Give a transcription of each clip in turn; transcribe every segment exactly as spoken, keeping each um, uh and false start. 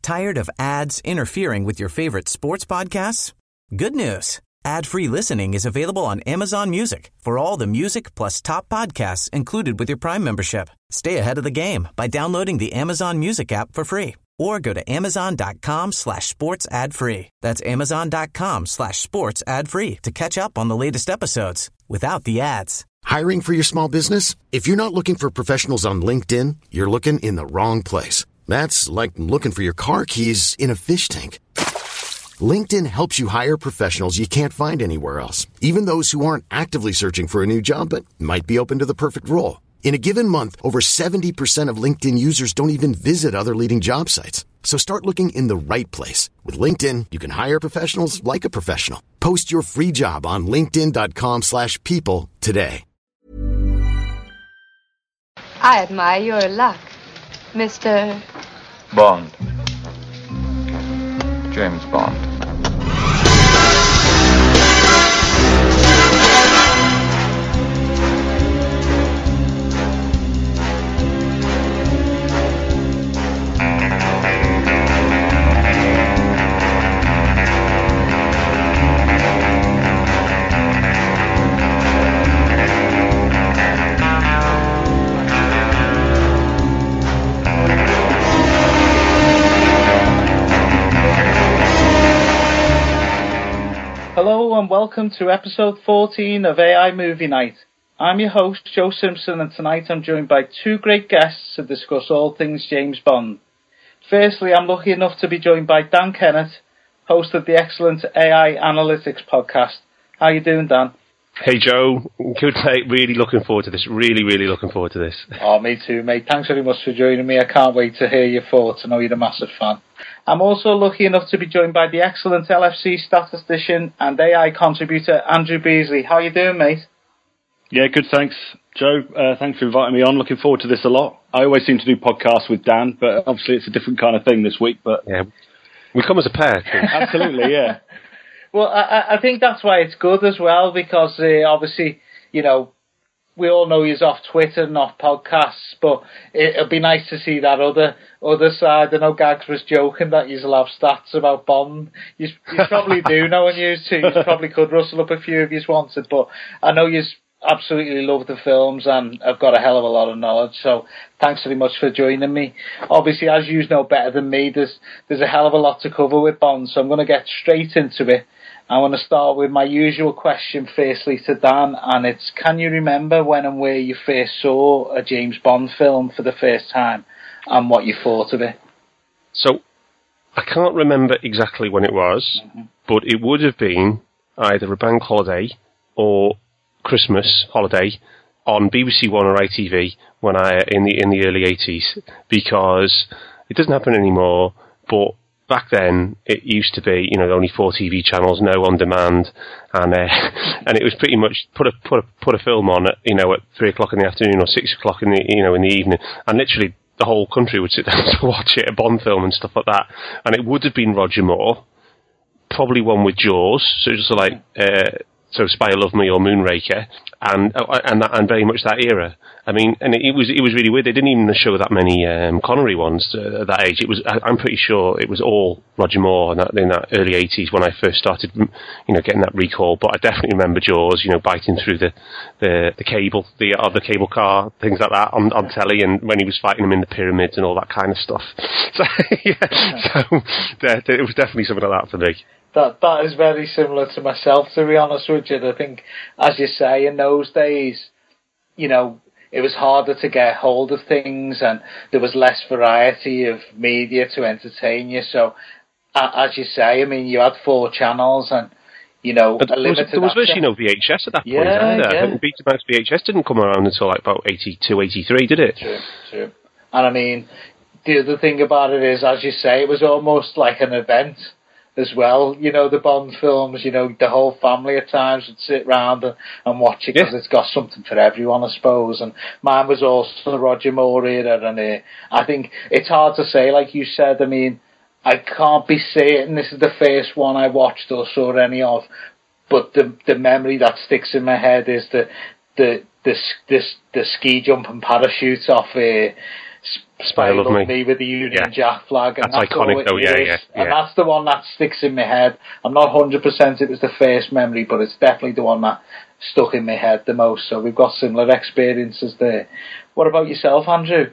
Tired of ads interfering with your favorite sports podcasts? Good news. Ad-free listening is available on Amazon Music for all the music plus top podcasts included with your Prime membership. Stay ahead of the game by downloading the Amazon Music app for free or go to amazon.com slash sports ad free. That's amazon.com slash sports ad free to catch up on the latest episodes without the ads. Hiring for your small business? If you're not looking for professionals on LinkedIn, you're looking in the wrong place. That's like looking for your car keys in a fish tank. LinkedIn helps you hire professionals you can't find anywhere else, even those who aren't actively searching for a new job but might be open to the perfect role. In a given month, over seventy percent of LinkedIn users don't even visit other leading job sites. So start looking in the right place. With LinkedIn, you can hire professionals like a professional. Post your free job on linkedin.com slash people today. I admire your luck, Mister Bond. James Bond. Hello and welcome to episode fourteen of A I Movie Night. I'm your host, Joe Simpson, and tonight I'm joined by two great guests to discuss all things James Bond. Firstly, I'm lucky enough to be joined by Dan Kennett, host of the excellent A I Analytics podcast. How you doing, Dan? Hey, Joe. Good, mate. Really looking forward to this. Really, really looking forward to this. Oh, me too, mate. Thanks very much for joining me. I can't wait to hear your thoughts. I know you're a massive fan. I'm also lucky enough to be joined by the excellent L F C statistician and A I contributor, Andrew Beasley. How you doing, mate? Yeah, good, thanks, Joe. Uh, thanks for inviting me on. Looking forward to this a lot. I always seem to do podcasts with Dan, but obviously it's a different kind of thing this week. But yeah, we come as a pair. Absolutely, yeah. Well, I, I think that's why it's good as well, because uh, obviously, you know, we all know he's off Twitter and off podcasts, but it'd be nice to see that other other side. I know Gags was joking that you'll have stats about Bond. You, you probably do know and you too. You probably could rustle up a few if you wanted, but I know you absolutely love the films and I've got a hell of a lot of knowledge, so thanks very much for joining me. Obviously, as you know better than me, there's there's a hell of a lot to cover with Bond, so I'm going to get straight into it. I want to start with my usual question firstly to Dan, and it's, can you remember when and where you first saw a James Bond film for the first time and what you thought of it? So, I can't remember exactly when it was, mm-hmm. but it would have been either a bank holiday or Christmas holiday on B B C One or I T V when I in the in the early eighties, because it doesn't happen anymore, but back then, it used to be, you know, only four T V channels, no on demand, and uh, and it was pretty much put a put a put a film on at, you know, at three o'clock in the afternoon or six o'clock in the you know in the evening, and literally the whole country would sit down to watch it, a Bond film and stuff like that. And it would have been Roger Moore, probably one with Jaws, so just like uh, so Spy Love Me or Moonraker, and and that, and very much that era. I mean, and it was it was really weird. They didn't even show that many um, Connery ones uh, at that age. It was I, I'm pretty sure it was all Roger Moore in that, in that early eighties when I first started, you know, getting that recall. But I definitely remember Jaws, you know, biting through the the, the cable, the uh, the cable car, things like that on, on telly, and when he was fighting them in the pyramids and all that kind of stuff. So yeah, so there, there, it was definitely something like that for me. That that is very similar to myself, to be honest with you. I think, as you say, in those days, you know, it was harder to get hold of things and there was less variety of media to entertain you. So, uh, as you say, I mean, you had four channels and, you know, but a there was, limited there was virtually no V H S at that point, yeah, either. Yeah. I think Betamax V H S didn't come around until like about eighty-two, eighty-three, did it? True, true. And I mean, the other thing about it is, as you say, it was almost like an event as well. You know, the Bond films, you know, the whole family at times would sit round and, and watch it because yeah. it's got something for everyone, I suppose. And mine was also the Roger Moore era, and uh, I think it's hard to say, like you said. I mean, I can't be certain this is the first one I watched or saw any of, but the the memory that sticks in my head is the the the the, the ski jump and parachute off uh, Spy Love Me. me with the Union yeah. Jack flag. And that's, that's iconic though, yeah, yeah, yeah. And that's the one that sticks in my head. I'm not one hundred percent it was the first memory, but it's definitely the one that stuck in my head the most. So we've got similar experiences there. What about yourself, Andrew?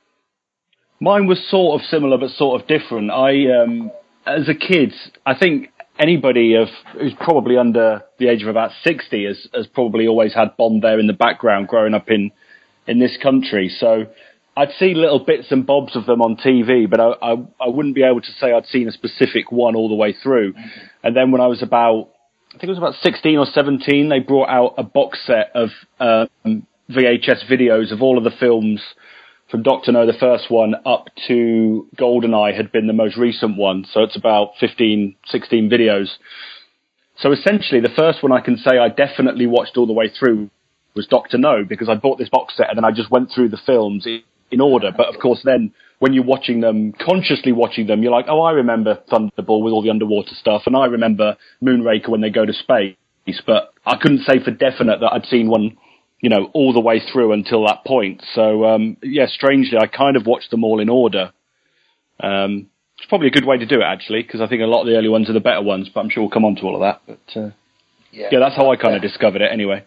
Mine was sort of similar but sort of different. I, um, as a kid, I think anybody of who's probably under the age of about sixty has, has probably always had Bond there in the background growing up in, in this country. So I'd see little bits and bobs of them on T V, but I, I, I wouldn't be able to say I'd seen a specific one all the way through. Mm-hmm. And then when I was about, I think it was about sixteen or seventeen, they brought out a box set of um, V H S videos of all of the films from Doctor No, the first one, up to GoldenEye had been the most recent one. So it's about fifteen, sixteen videos. So essentially, the first one I can say I definitely watched all the way through was Doctor No, because I bought this box set and then I just went through the films in order. But of course, then when you're watching them, consciously watching them, you're like, oh, I remember Thunderball with all the underwater stuff, and I remember Moonraker when they go to space. But I couldn't say for definite that I'd seen one, you know, all the way through until that point. So, um, yeah, strangely, I kind of watched them all in order. Um, it's probably a good way to do it, actually, because I think a lot of the early ones are the better ones, but I'm sure we'll come on to all of that. But, uh, yeah, yeah, that's how I kind of discovered it anyway.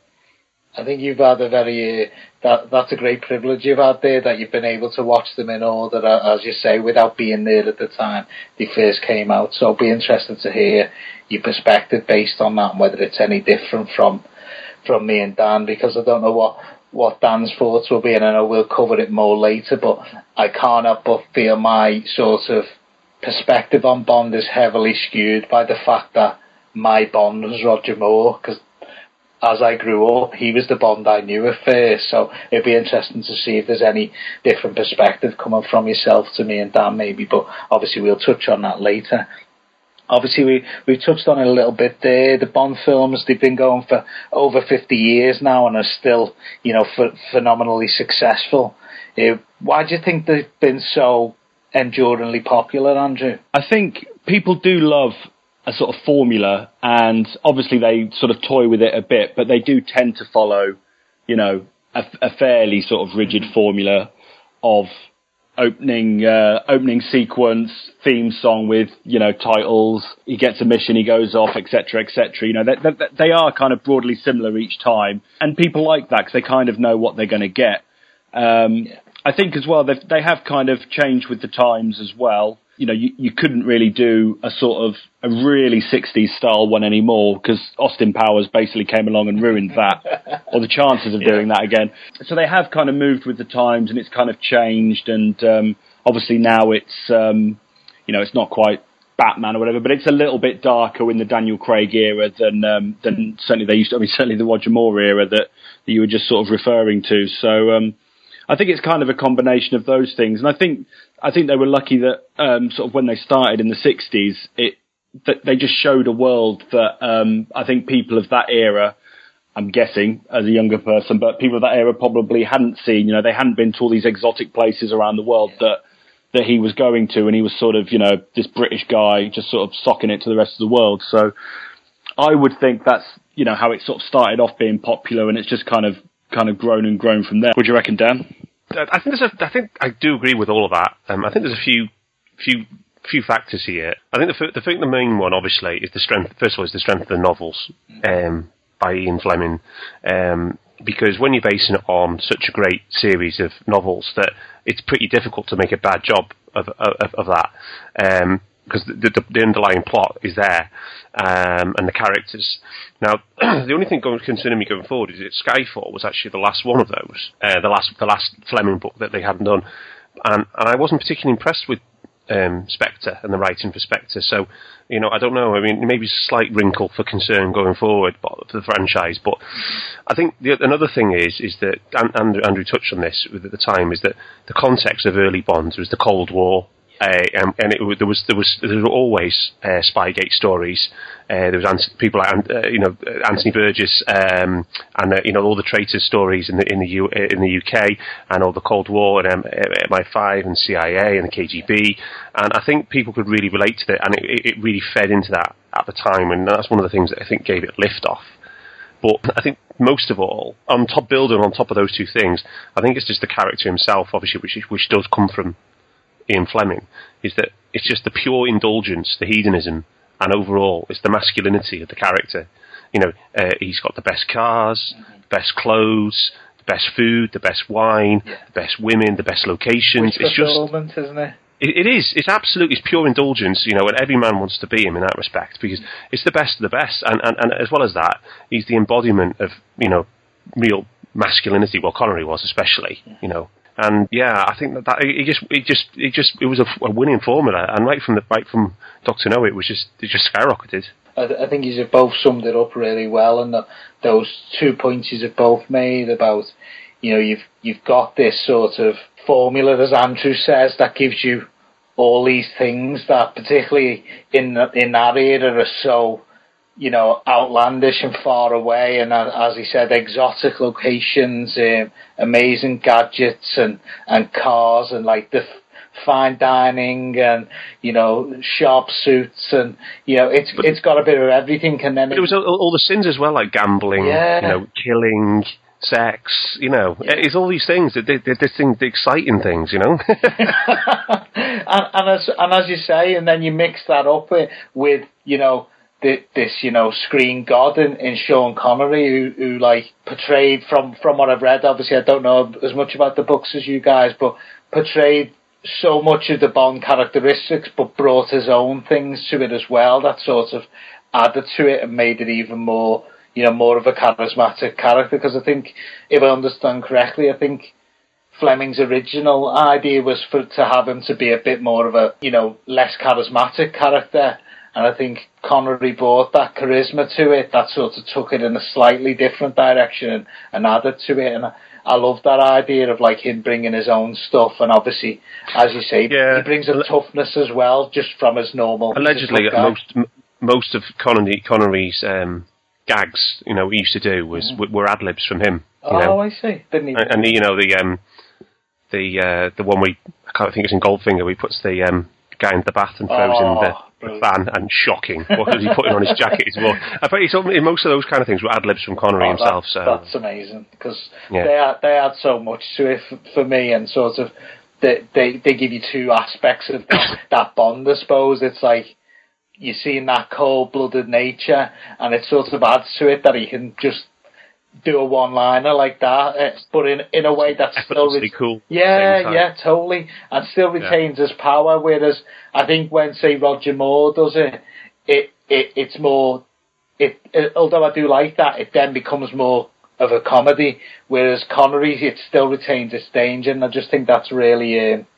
I think you've had a very, uh, that that's a great privilege you've had there, that you've been able to watch them in order, as you say, without being there at the time they first came out. So I'll be interested to hear your perspective based on that, and whether it's any different from from me and Dan, because I don't know what, what Dan's thoughts will be, and I know we'll cover it more later, but I can't help but feel my sort of perspective on Bond is heavily skewed by the fact that my Bond was Roger Moore, because as I grew up, he was the Bond I knew at first. So it'd be interesting to see if there's any different perspective coming from yourself to me and Dan maybe, but obviously we'll touch on that later. Obviously we, we've touched on it a little bit there. The Bond films, they've been going for over fifty years now and are still, you know, ph- phenomenally successful. Uh, why do you think they've been so enduringly popular, Andrew? I think people do love a sort of formula, and obviously they sort of toy with it a bit, but they do tend to follow, you know, a, a fairly sort of rigid formula of opening uh, opening sequence, theme song with, you know, titles, he gets a mission, he goes off, et cetera, et cetera. You know, they, they, they are kind of broadly similar each time, and people like that because they kind of know what they're going to get. Um, yeah. I think as well, they have kind of changed with the times as well. You know, you, you couldn't really do a sort of a really sixties style one anymore, because Austin Powers basically came along and ruined that, or the chances of yeah. doing that again. So they have kind of moved with the times, and it's kind of changed. And um, obviously now it's, um, you know, it's not quite Batman or whatever, but it's a little bit darker in the Daniel Craig era than um, than certainly they used to. I mean, certainly the Roger Moore era that, that you were just sort of referring to. So um, I think it's kind of a combination of those things, and I think. I think they were lucky that um, sort of when they started in the sixties, it that they just showed a world that um, I think people of that era, I'm guessing as a younger person, but people of that era probably hadn't seen. You know, they hadn't been to all these exotic places around the world that that he was going to, and he was sort of, you know, this British guy just sort of socking it to the rest of the world. So I would think that's, you know, how it sort of started off being popular, and it's just kind of kind of grown and grown from there. What do you reckon, Dan? I think there's a, I think I do agree with all of that. Um, I think there's a few, few, few factors here. I think the, the think the main one, obviously, is the strength. First of all, is the strength of the novels um, by Ian Fleming, um, because when you're basing it on such a great series of novels, that it's pretty difficult to make a bad job of of, of that. Um, because the, the, the underlying plot is there, um, and the characters. Now, the only thing going, concerning me going forward is that Skyfall was actually the last one of those, uh, the last the last Fleming book that they hadn't done, and, and I wasn't particularly impressed with um, Spectre and the writing for Spectre. So, you know, I don't know. I mean, maybe it's a slight wrinkle for concern going forward but, for the franchise. But I think the, another thing is is that Andrew, Andrew touched on this at the time, is that the context of early Bonds was the Cold War. Uh, and, and it, there was there was there were always uh, Spygate stories. Uh, there was Ant- people like uh, you know Anthony Burgess um, and uh, you know all the traitors stories in the in the U- in the U K, and all the Cold War and um, M I five and C I A and the K G B. And I think people could really relate to it, and it, it really fed into that at the time, and that's one of the things that I think gave it lift off. But I think most of all, on top building on top of those two things, I think it's just the character himself, obviously, which which does come from Ian Fleming, is that it's just the pure indulgence, the hedonism, and overall, it's the masculinity of the character. You know, uh, he's got the best cars, the best clothes, the best food, the best wine, yeah. the best women, the best locations. Which it's just, isn't it? It, it is. It's absolutely. It's pure indulgence, you know, and every man wants to be him in that respect because it's the best of the best, and, and, and as well as that, he's the embodiment of, you know, real masculinity. Well, Connery was especially, you know. And yeah, I think that, that it just, it just, it just, it was a, a winning formula, and right from the right from Doctor No, it was just, it just skyrocketed. I, th- I think you've both summed it up really well, and the, those two points you've both made about, you know, you've you've got this sort of formula, as Andrew says, that gives you all these things that, particularly in in that era, are so, you know, outlandish and far away, and as he said, exotic locations, um, amazing gadgets and, and cars, and like the f- fine dining, and, you know, sharp suits, and, you know, it's but, it's got a bit of everything. And then but it, it was all, all the sins as well, like gambling, yeah. you know, killing, sex, you know, yeah. it's all these things, the, the, the, thing, the exciting things, you know. and, and as and as you say, and then you mix that up with, with you know, this, you know, screen god in, in Sean Connery, who, who, like, portrayed, from, from what I've read, obviously I don't know as much about the books as you guys, but portrayed so much of the Bond characteristics, but brought his own things to it as well, that sort of added to it and made it even more, you know, more of a charismatic character, because I think, if I understand correctly, I think Fleming's original idea was for to have him to be a bit more of a, you know, less charismatic character. And I think Connery brought that charisma to it, that sort of took it in a slightly different direction and, and added to it. And I, I love that idea of, like, him bringing his own stuff. And obviously, as you say, yeah. he brings a toughness as well, just from his normal... Allegedly, most m- most of Connery, Connery's um, gags, you know, he used to do was mm. were ad-libs from him. You oh, know? I see. Didn't he? And, and, you know, the um, the uh, the one we... I can't think it's in Goldfinger, where he puts the um, guy into the bath and throws oh. in the... fan, and shocking. What was he putting on his jacket as well? I bet it's, most of those kind of things were ad-libs from Connery oh, himself. That, so that's amazing, because yeah. they add, they add so much to it for, for me, and sort of they, they they give you two aspects of that, that Bond. I suppose it's like you're seeing that cold-blooded nature, and it sort of adds to it that he can just do a one-liner like that, but in in a way that's still re- cool. Yeah, yeah, totally, and still retains yeah. his power. Whereas I think when, say, Roger Moore does it, it, it it's more. It, it although I do like that, it then becomes more of a comedy. Whereas Connery, it still retains its danger, and I just think that's really um,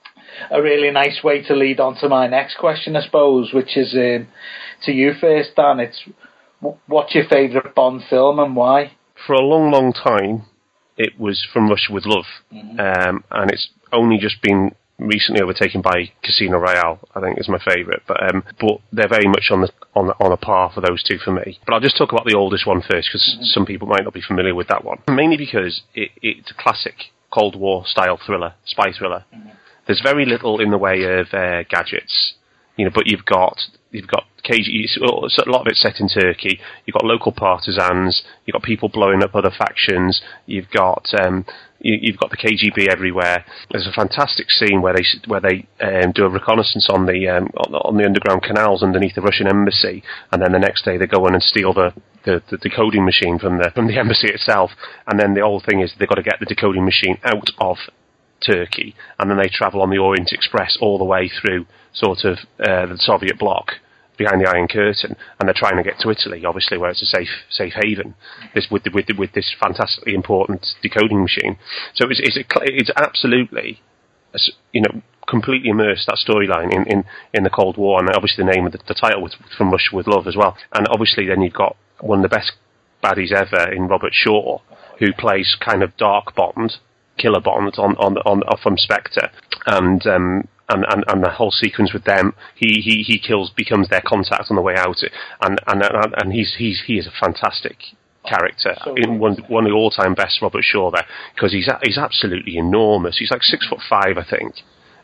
a really nice way to lead on to my next question, I suppose, which is um, to you first, Dan. It's what's your favourite Bond film and why? For a long, long time, it was From Russia with Love, mm-hmm. um, and it's only just been recently overtaken by Casino Royale. I think is my favourite, but um, but they're very much on the on the, on a par for those two for me. But I'll just talk about the oldest one first, because mm-hmm. some people might not be familiar with that one. Mainly because it, it's a classic Cold War style thriller, spy thriller. Mm-hmm. There's very little in the way of uh, gadgets, you know, but you've got you've got K G, a lot of it's set in Turkey. You've got local partisans. You've got people blowing up other factions. You've got um, you, you've got the K G B everywhere. There's a fantastic scene where they where they um, do a reconnaissance on the um, on, on the underground canals underneath the Russian embassy, and then the next day they go in and steal the, the, the decoding machine from the from the embassy itself. And then the whole thing is they've got to get the decoding machine out of Turkey, and then they travel on the Orient Express all the way through sort of uh, the Soviet bloc behind the Iron Curtain, and they're trying to get to Italy, obviously, where it's a safe safe haven. This with with with this fantastically important decoding machine. So it's it's, it's absolutely, you know, completely immersed, that storyline in, in, in the Cold War, and obviously the name of the, the title was From Russia with Love as well. And obviously then you've got one of the best baddies ever in Robert Shaw, who plays kind of dark Bond, killer Bond on on on, on from Spectre, and um. And, and, and the whole sequence with them, he, he, he kills, becomes their contact on the way out, and and and he's he's he is a fantastic character, so in one one of the all time best, Robert Shaw there, because he's he's absolutely enormous. He's like six foot five, I think,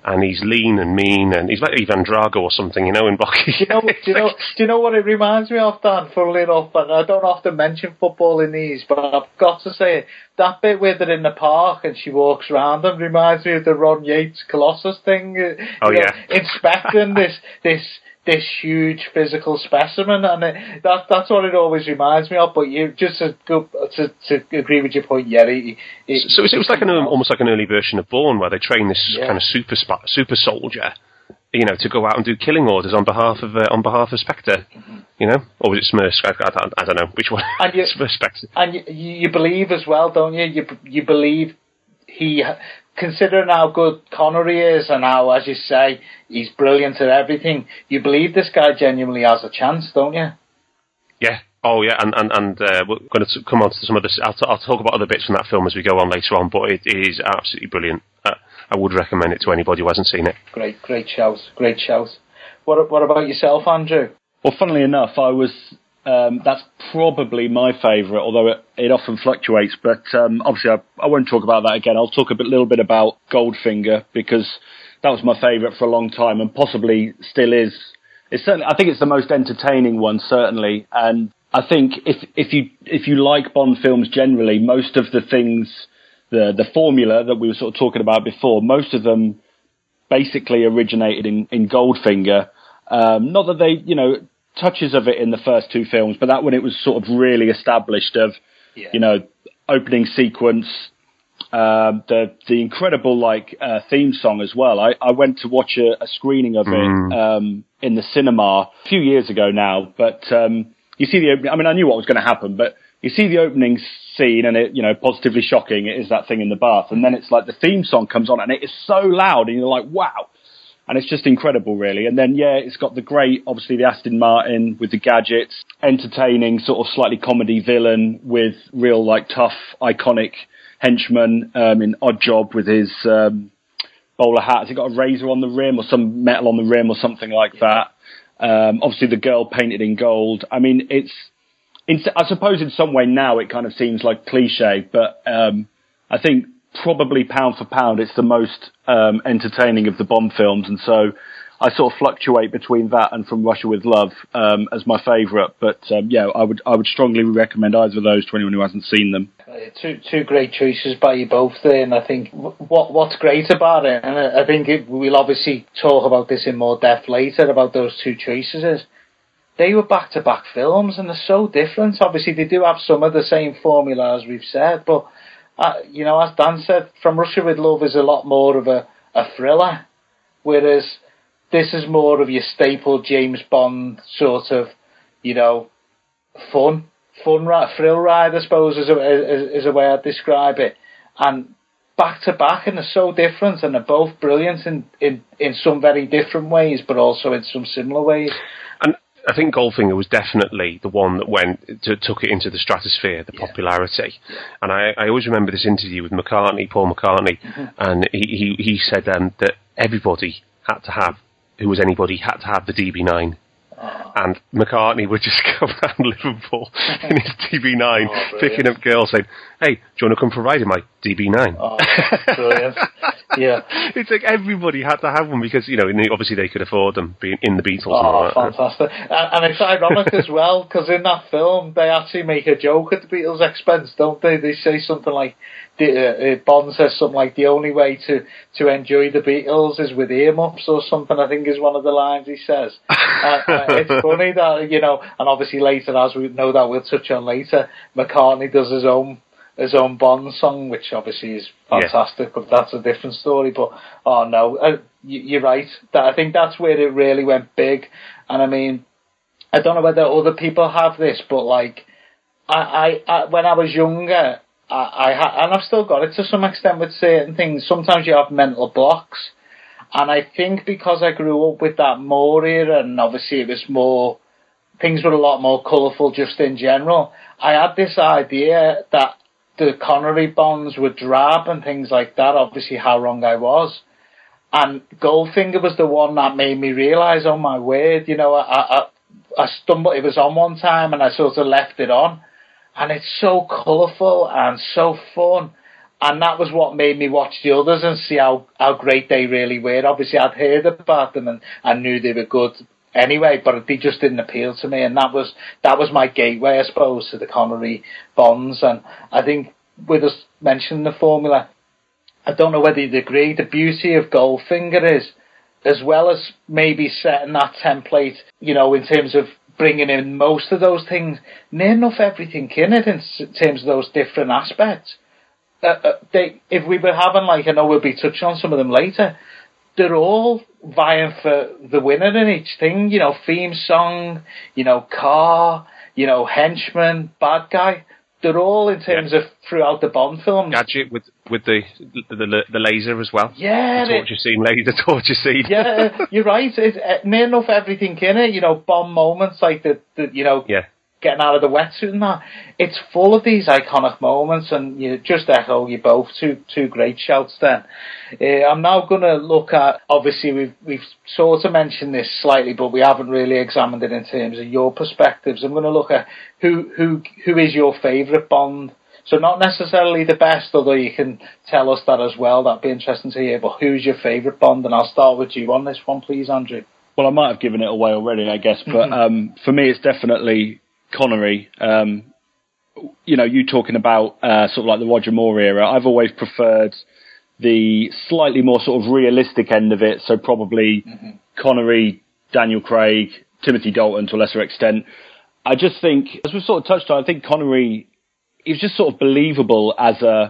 and he's lean and mean, and he's like Ivan Drago or something, you know, in Rocky. Do you know, do you know, do you know what it reminds me of, Dan, funnily enough, and I don't often mention football in these, but I've got to say it, that bit where they're in the park and she walks around them reminds me of the Ron Yates Colossus thing. Oh, you know, yeah. Inspecting this, this, this huge physical specimen, and it, that that's what it always reminds me of. But you just to go, to, to agree with your point, yeah. It, it, so, so it was like an almost like an early version of Bourne, where they train this yeah. kind of super sp- super soldier, you know, to go out and do killing orders on behalf of uh, on behalf of Spectre, mm-hmm. you know, or was it Smurfs? I, I, I don't know which one. And you, Smurf Spectre. And you, you believe as well, don't you? You you believe he. Considering how good Connery is and how, as you say, he's brilliant at everything, you believe this guy genuinely has a chance, don't you? Yeah. Oh, yeah. And and, and uh, we're going to come on to some other... I'll, t- I'll talk about other bits from that film as we go on later on, but it, it is absolutely brilliant. Uh, I would recommend it to anybody who hasn't seen it. Great, great shout. Great shout. What, what about yourself, Andrew? Well, funnily enough, I was... Um, that's probably my favourite, although it, it often fluctuates. But um, obviously, I, I won't talk about that again. I'll talk a bit, little bit about Goldfinger, because that was my favourite for a long time, and possibly still is. It's certainly, I think it's the most entertaining one, certainly. And I think if if you if you like Bond films generally, most of the things, the the formula that we were sort of talking about before, most of them basically originated in in Goldfinger. Um, not that they, you know. Touches of it in the first two films, but that when it was sort of really established of, yeah. you know, opening sequence, um, the the incredible like uh, theme song as well. I, I went to watch a, a screening of mm. it um, in the cinema a few years ago now, but um, you see the opening. I mean, I knew what was going to happen, but you see the opening scene and it, you know, positively shocking. It is that thing in the bath, and then it's like the theme song comes on and it is so loud, and you're like, wow. And it's just incredible, really. And then, yeah, it's got the great, obviously, the Aston Martin with the gadgets, entertaining, sort of slightly comedy villain with real, like, tough, iconic henchman um, in Odd Job with his um, bowler hat. Has he got a razor on the rim or some metal on the rim or something like that? Um, obviously, the girl painted in gold. I mean, it's, it's, I suppose in some way now it kind of seems like cliche, but um, I think probably pound for pound, it's the most um, entertaining of the Bond films, and so I sort of fluctuate between that and From Russia with Love um, as my favourite. But um, yeah, I would I would strongly recommend either of those to anyone who hasn't seen them. Two two great choices by you both there, and I think what what's great about it, and I think it, we'll obviously talk about this in more depth later about those two choices, is they were back to back films and they're so different. Obviously, they do have some of the same formula as we've said, but. Uh, you know, as Dan said, From Russia with Love is a lot more of a, a thriller, whereas this is more of your staple James Bond sort of, you know, fun, fun ride, thrill ride, I suppose, is a, is, is a way I'd describe it. And back to back, and they're so different, and they're both brilliant in, in, in some very different ways, but also in some similar ways. And I think Goldfinger was definitely the one that went to, took it into the stratosphere, the yeah. popularity. Yeah. And I, I always remember this interview with McCartney, Paul McCartney, mm-hmm. and he he, he said um, that everybody had to have, who was anybody, had to have the D B nine. Oh. And McCartney would just go around Liverpool in his D B nine, oh, picking up girls saying, "Hey, do you want to come for a ride in my D B nine?" Oh, brilliant. Yeah. It's like everybody had to have one because, you know, obviously they could afford them being in the Beatles. Oh, and all that. Fantastic. And, and it's ironic as well, because in that film, they actually make a joke at the Beatles' expense, don't they? They say something like, the, uh, Bond says something like, the only way to, to enjoy the Beatles is with earmuffs or something, I think is one of the lines he says. uh, uh, it's funny that, you know, and obviously later, as we know that we'll touch on later, McCartney does his own his own Bond song, which obviously is fantastic, yeah. but that's a different story. But, oh no, uh, you, you're right. That, I think that's where it really went big. And I mean, I don't know whether other people have this, but like, I, I, I when I was younger, I, I ha- and I've still got it to some extent with certain things. Sometimes you have mental blocks. And I think because I grew up with that Moore era, and obviously it was more, things were a lot more colourful just in general, I had this idea that the Connery Bonds were drab and things like that, obviously how wrong I was. And Goldfinger was the one that made me realise, oh my word, you know, I, I, I stumbled, it was on one time and I sort of left it on. And it's so colourful and so fun. And that was what made me watch the others and see how, how great they really were. Obviously, I'd heard about them and I knew they were good anyway, but they just didn't appeal to me. And that was that was my gateway, I suppose, to the Connery Bonds. And I think with us mentioning the formula, I don't know whether you'd agree, the beauty of Goldfinger is, as well as maybe setting that template, you know, in terms of bringing in most of those things, near enough everything in it in terms of those different aspects. Uh, uh, they, if we were having, like, I know we'll be touching on some of them later, they're all vying for the winner in each thing, you know, theme song, you know, car, you know, henchman, bad guy. They're all in terms yeah. of throughout the Bond films. Gadget with with the the, the laser as well. Yeah, the torture it, scene, laser torture scene. Yeah, you're right. It's uh, near enough everything in it. You know, Bond moments like the, the you know, yeah. getting out of the wetsuit and that. It's full of these iconic moments, and you just echo you both two two great shouts. Then uh, I'm now going to look at. Obviously, we've we've sort of mentioned this slightly, but we haven't really examined it in terms of your perspectives. I'm going to look at who who who is your favourite Bond. So not necessarily the best, although you can tell us that as well. That'd be interesting to hear. But who's your favourite Bond? And I'll start with you on this one, please, Andrew. Well, I might have given it away already, I guess, but um, for me, it's definitely Connery. Um, you know, you talking about uh, sort of like the Roger Moore era. I've always preferred the slightly more sort of realistic end of it. So probably mm-hmm. Connery, Daniel Craig, Timothy Dalton to a lesser extent. I just think, as we've sort of touched on, I think Connery, he was just sort of believable as a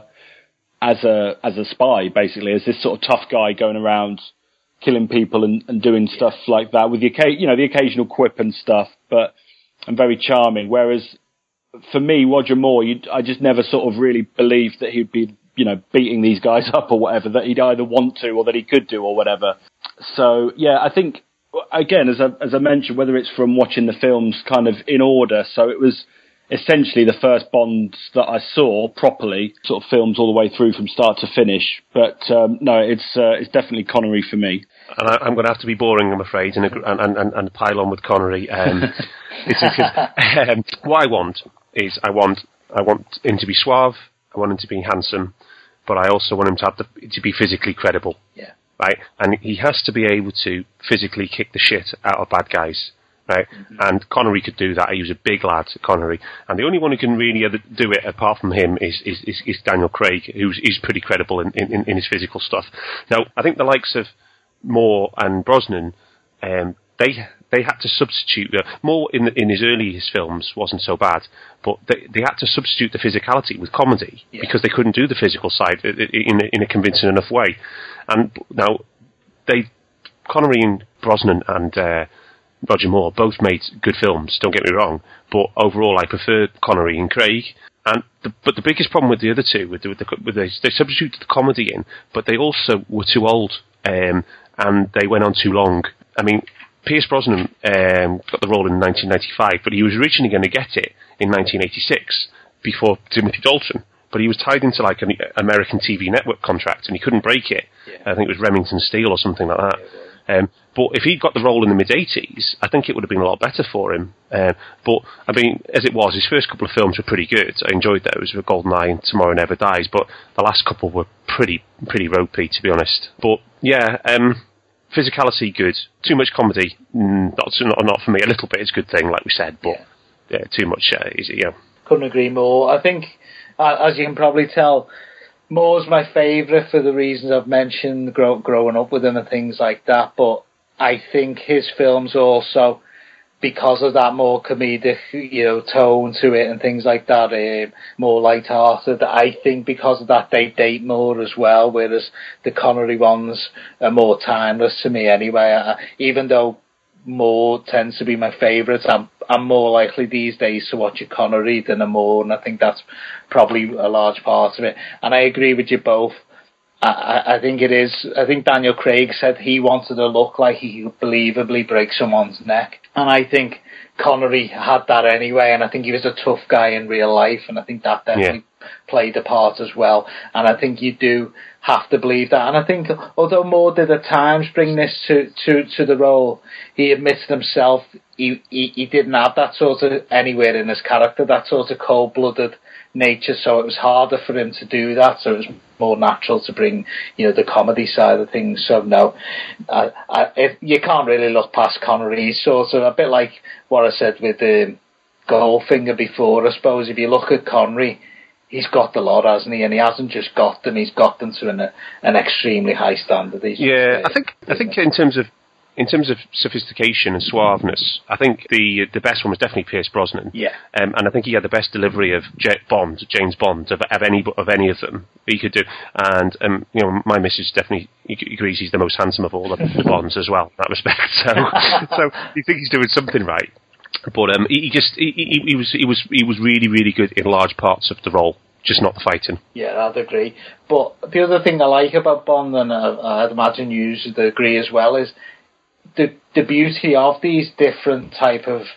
as a as a spy, basically, as this sort of tough guy going around killing people and, and doing stuff like that with the you know the occasional quip and stuff, but and very charming. Whereas for me, Roger Moore, you'd, I just never sort of really believed that he'd be you know beating these guys up or whatever, that he'd either want to or that he could do or whatever. So yeah, I think again, as I, as I mentioned, whether it's from watching the films kind of in order, so it was essentially the first Bonds that I saw properly, sort of films all the way through from start to finish. But um, no, it's uh, it's definitely Connery for me. And I, I'm going to have to be boring, I'm afraid, and and, and, and pile on with Connery. Um, it's because, um, what I want is I want I want him to be suave, I want him to be handsome, but I also want him to have the, to be physically credible. Yeah. Right, and he has to be able to physically kick the shit out of bad guys. Right, mm-hmm. And Connery could do that. He was a big lad, Connery, and the only one who can really do it apart from him is is, is, is Daniel Craig, who's is pretty credible in, in, in his physical stuff. Now, I think the likes of Moore and Brosnan, um, they they had to substitute. Uh, Moore in in his earliest films wasn't so bad, but they they had to substitute the physicality with comedy yeah. because they couldn't do the physical side in a, in a convincing enough way. And now they Connery and Brosnan and uh, Roger Moore both made good films, don't get me wrong, but overall I prefer Connery and Craig. And the, but the biggest problem with the other two, with the, with the, with the, they substituted the comedy in, but they also were too old, um, and they went on too long. I mean, Pierce Brosnan um, got the role in nineteen ninety-five, but he was originally going to get it in nineteen eighty-six before Timothy Dalton. But he was tied into like an American T V network contract, and he couldn't break it. Yeah. I think it was Remington Steele or something like that. Yeah, Um, but if he'd got the role in the mid-eighties, I think it would have been a lot better for him. Um, but, I mean, as it was, his first couple of films were pretty good. I enjoyed those, with GoldenEye and Tomorrow Never Dies, but the last couple were pretty pretty ropey, to be honest. But, yeah, um, physicality, good. Too much comedy, not, not not for me. A little bit is a good thing, like we said, but yeah, yeah too much, uh, is it, yeah. Couldn't agree more. I think, uh, as you can probably tell, Moore's my favourite for the reasons I've mentioned, grow, growing up with him and things like that, but I think his films also, because of that more comedic, you know, tone to it and things like that, uh, more light-hearted, I think because of that they date more as well, whereas the Connery ones are more timeless to me anyway. I, even though Moore tends to be my favourite, I'm I'm more likely these days to watch a Connery than a Moore, and I think that's probably a large part of it. And I agree with you both. I, I think it is. I think Daniel Craig said he wanted to look like he could believably break someone's neck, and I think Connery had that anyway. And I think he was a tough guy in real life, and I think that definitely yeah. played a part as well. And I think you do have to believe that. And I think although Moore did at times bring this to to, to the role, he admitted himself he, he he didn't have that sort of anywhere in his character, that sort of cold-blooded nature, so it was harder for him to do that, so it was more natural to bring, you know, the comedy side of things. So no, I, I, if, you can't really look past Connery. He's sort of a bit like what I said with the Goldfinger before, I suppose. If you look at Connery, he's got the lot, hasn't he? And he hasn't just got them; he's got them to an an extremely high standard. He's yeah, just, uh, I think I think in terms of in terms of sophistication and suaveness, I think the the best one was definitely Pierce Brosnan. Yeah, um, and I think he had the best delivery of J- Bond, James Bond, of, of any of any of them he could do. And um, you know, my missus definitely agrees he's the most handsome of all the, the Bonds as well in that respect. So, so you think he's doing something right. But um, he, he just he, he, he was he was he was really really good in large parts of the role, just not the fighting. Yeah, I'd agree. But the other thing I like about Bond, and I, I'd imagine you would agree as well, is the the beauty of these different type of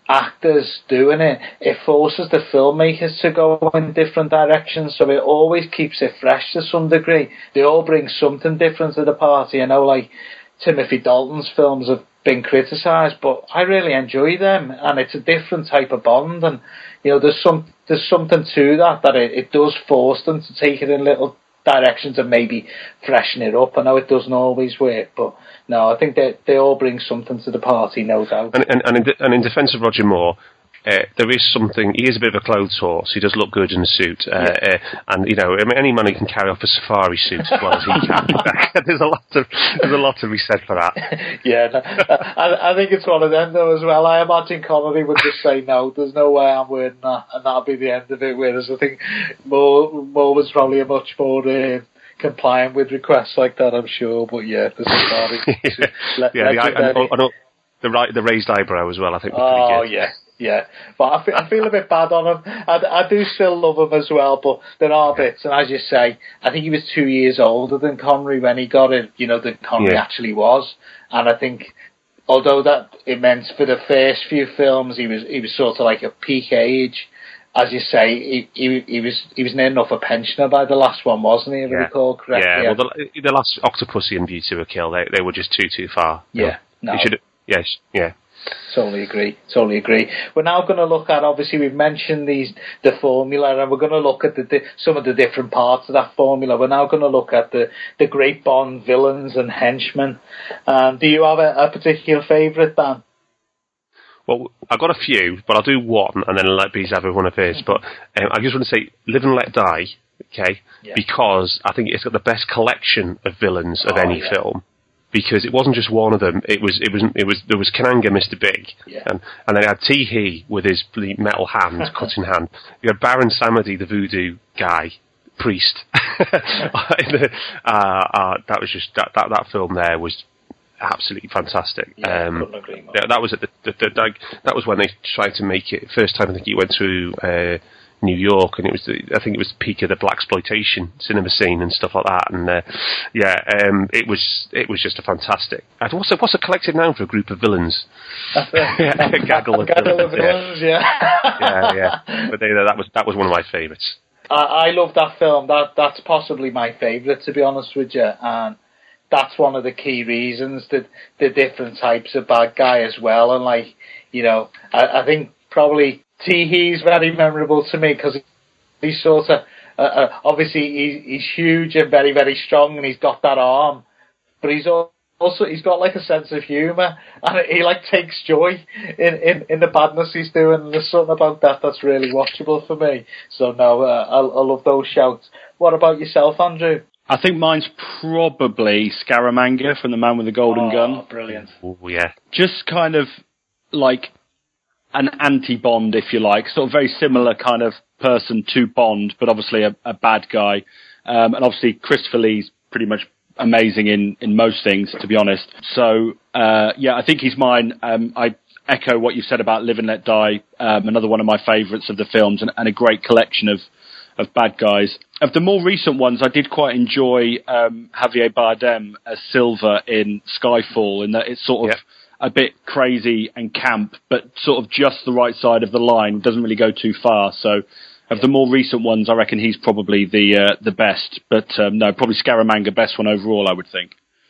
actors doing it. It forces the filmmakers to go in different directions, so it always keeps it fresh to some degree. They all bring something different to the party. I know, like Timothy Dalton's films have been criticised, but I really enjoy them, and it's a different type of Bond, and you know, there's some there's something to that that it, it does force them to take it in little directions and maybe freshen it up. I know it doesn't always work, but no, I think they they all bring something to the party, no doubt. And and, and, in, de- and in defence of Roger Moore, uh, there is something. He is a bit of a clothes horse. He does look good in a suit, uh, yeah. uh, and you know, I mean, any man who can carry off a safari suit as well as he can. there's a lot of there's a lot to be said for that. Yeah, no, I, I think it's one of them though as well. I imagine Connery would just say no. There's no way I'm wearing that, and that'll be the end of it. Whereas I think Moore Moore was probably a much more uh, compliant with requests like that, I'm sure. But yeah, the safari. yeah, let, yeah the, I, I, I the right the raised eyebrow as well. I think. Oh pretty good. yeah. Yeah, but I feel, I feel a bit bad on him. I, I do still love him as well, but there are bits, and as you say, I think he was two years older than Connery when he got it, you know, than Connery yeah. actually was. And I think, although that it meant for the first few films, he was he was sort of like a peak age. As you say, he he, he was he was near enough a pensioner by the last one, wasn't he, if yeah. I recall correctly? Yeah, yeah. well, the, the last Octopussy and Beauty to a Kill, they, they were just too, too far. Yeah, no. Should, yes, yeah. Totally agree. Totally agree. We're now going to look at, obviously, we've mentioned these the formula, and we're going to look at the, the some of the different parts of that formula. We're now going to look at the, the great Bond villains and henchmen. Um, do you have a, a particular favourite, Dan? Well, I've got a few, but I'll do one, and then let Bees have one of his. But um, I just want to say, Live and Let Die, okay? Yeah. Because I think it's got the best collection of villains of oh, any yeah. film. Because it wasn't just one of them. It was, it was, it was. There was Kananga, Mister Big, yeah. and and then I had Tee Hee with his metal hand, cutting hand. You had Baron Samedi, the voodoo guy, priest. the, uh, uh, that was just that, that that film there was absolutely fantastic. Yeah, um, couldn't agree more. That, that was at the, the, the, the that was when they tried to make it. First time I think he went through uh, New York, and it was the, I think it was the peak of the blaxploitation cinema scene and stuff like that. And uh, yeah, um, it was it was just a fantastic. What's a, what's a collective noun for a group of villains? yeah, a gaggle of gaggle villains. Of villains yeah. yeah, yeah. But they, that was that was one of my favourites. I, I love that film. That that's possibly my favourite, to be honest with you, and that's one of the key reasons that the different types of bad guy as well. And like, you know, I, I think probably Tee Hee's very memorable to me because he's sort of uh, uh, obviously he's, he's huge and very very strong, and he's got that arm, but he's also he's got like a sense of humour, and he like takes joy in, in, in the badness he's doing. And there's something about that that's really watchable for me. So no, uh, I, I love those shouts. What about yourself, Andrew? I think mine's probably Scaramanga from The Man with the Golden oh, Gun. Brilliant. Oh, yeah. Just kind of like an anti-Bond, if you like. Sort of very similar kind of person to Bond, but obviously a, a bad guy. Um, and obviously Christopher Lee's pretty much amazing in, in most things, to be honest. So, uh, yeah, I think he's mine. Um, I echo what you said about Live and Let Die, um, another one of my favourites of the films, and, and a great collection of of bad guys. Of the more recent ones, I did quite enjoy um, Javier Bardem as Silver in Skyfall, in that it's sort of yeah. a bit crazy and camp, but sort of just the right side of the line. Doesn't really go too far. So, of yeah. the more recent ones, I reckon he's probably the uh, the best. But um, no, probably Scaramanga, best one overall, I would think.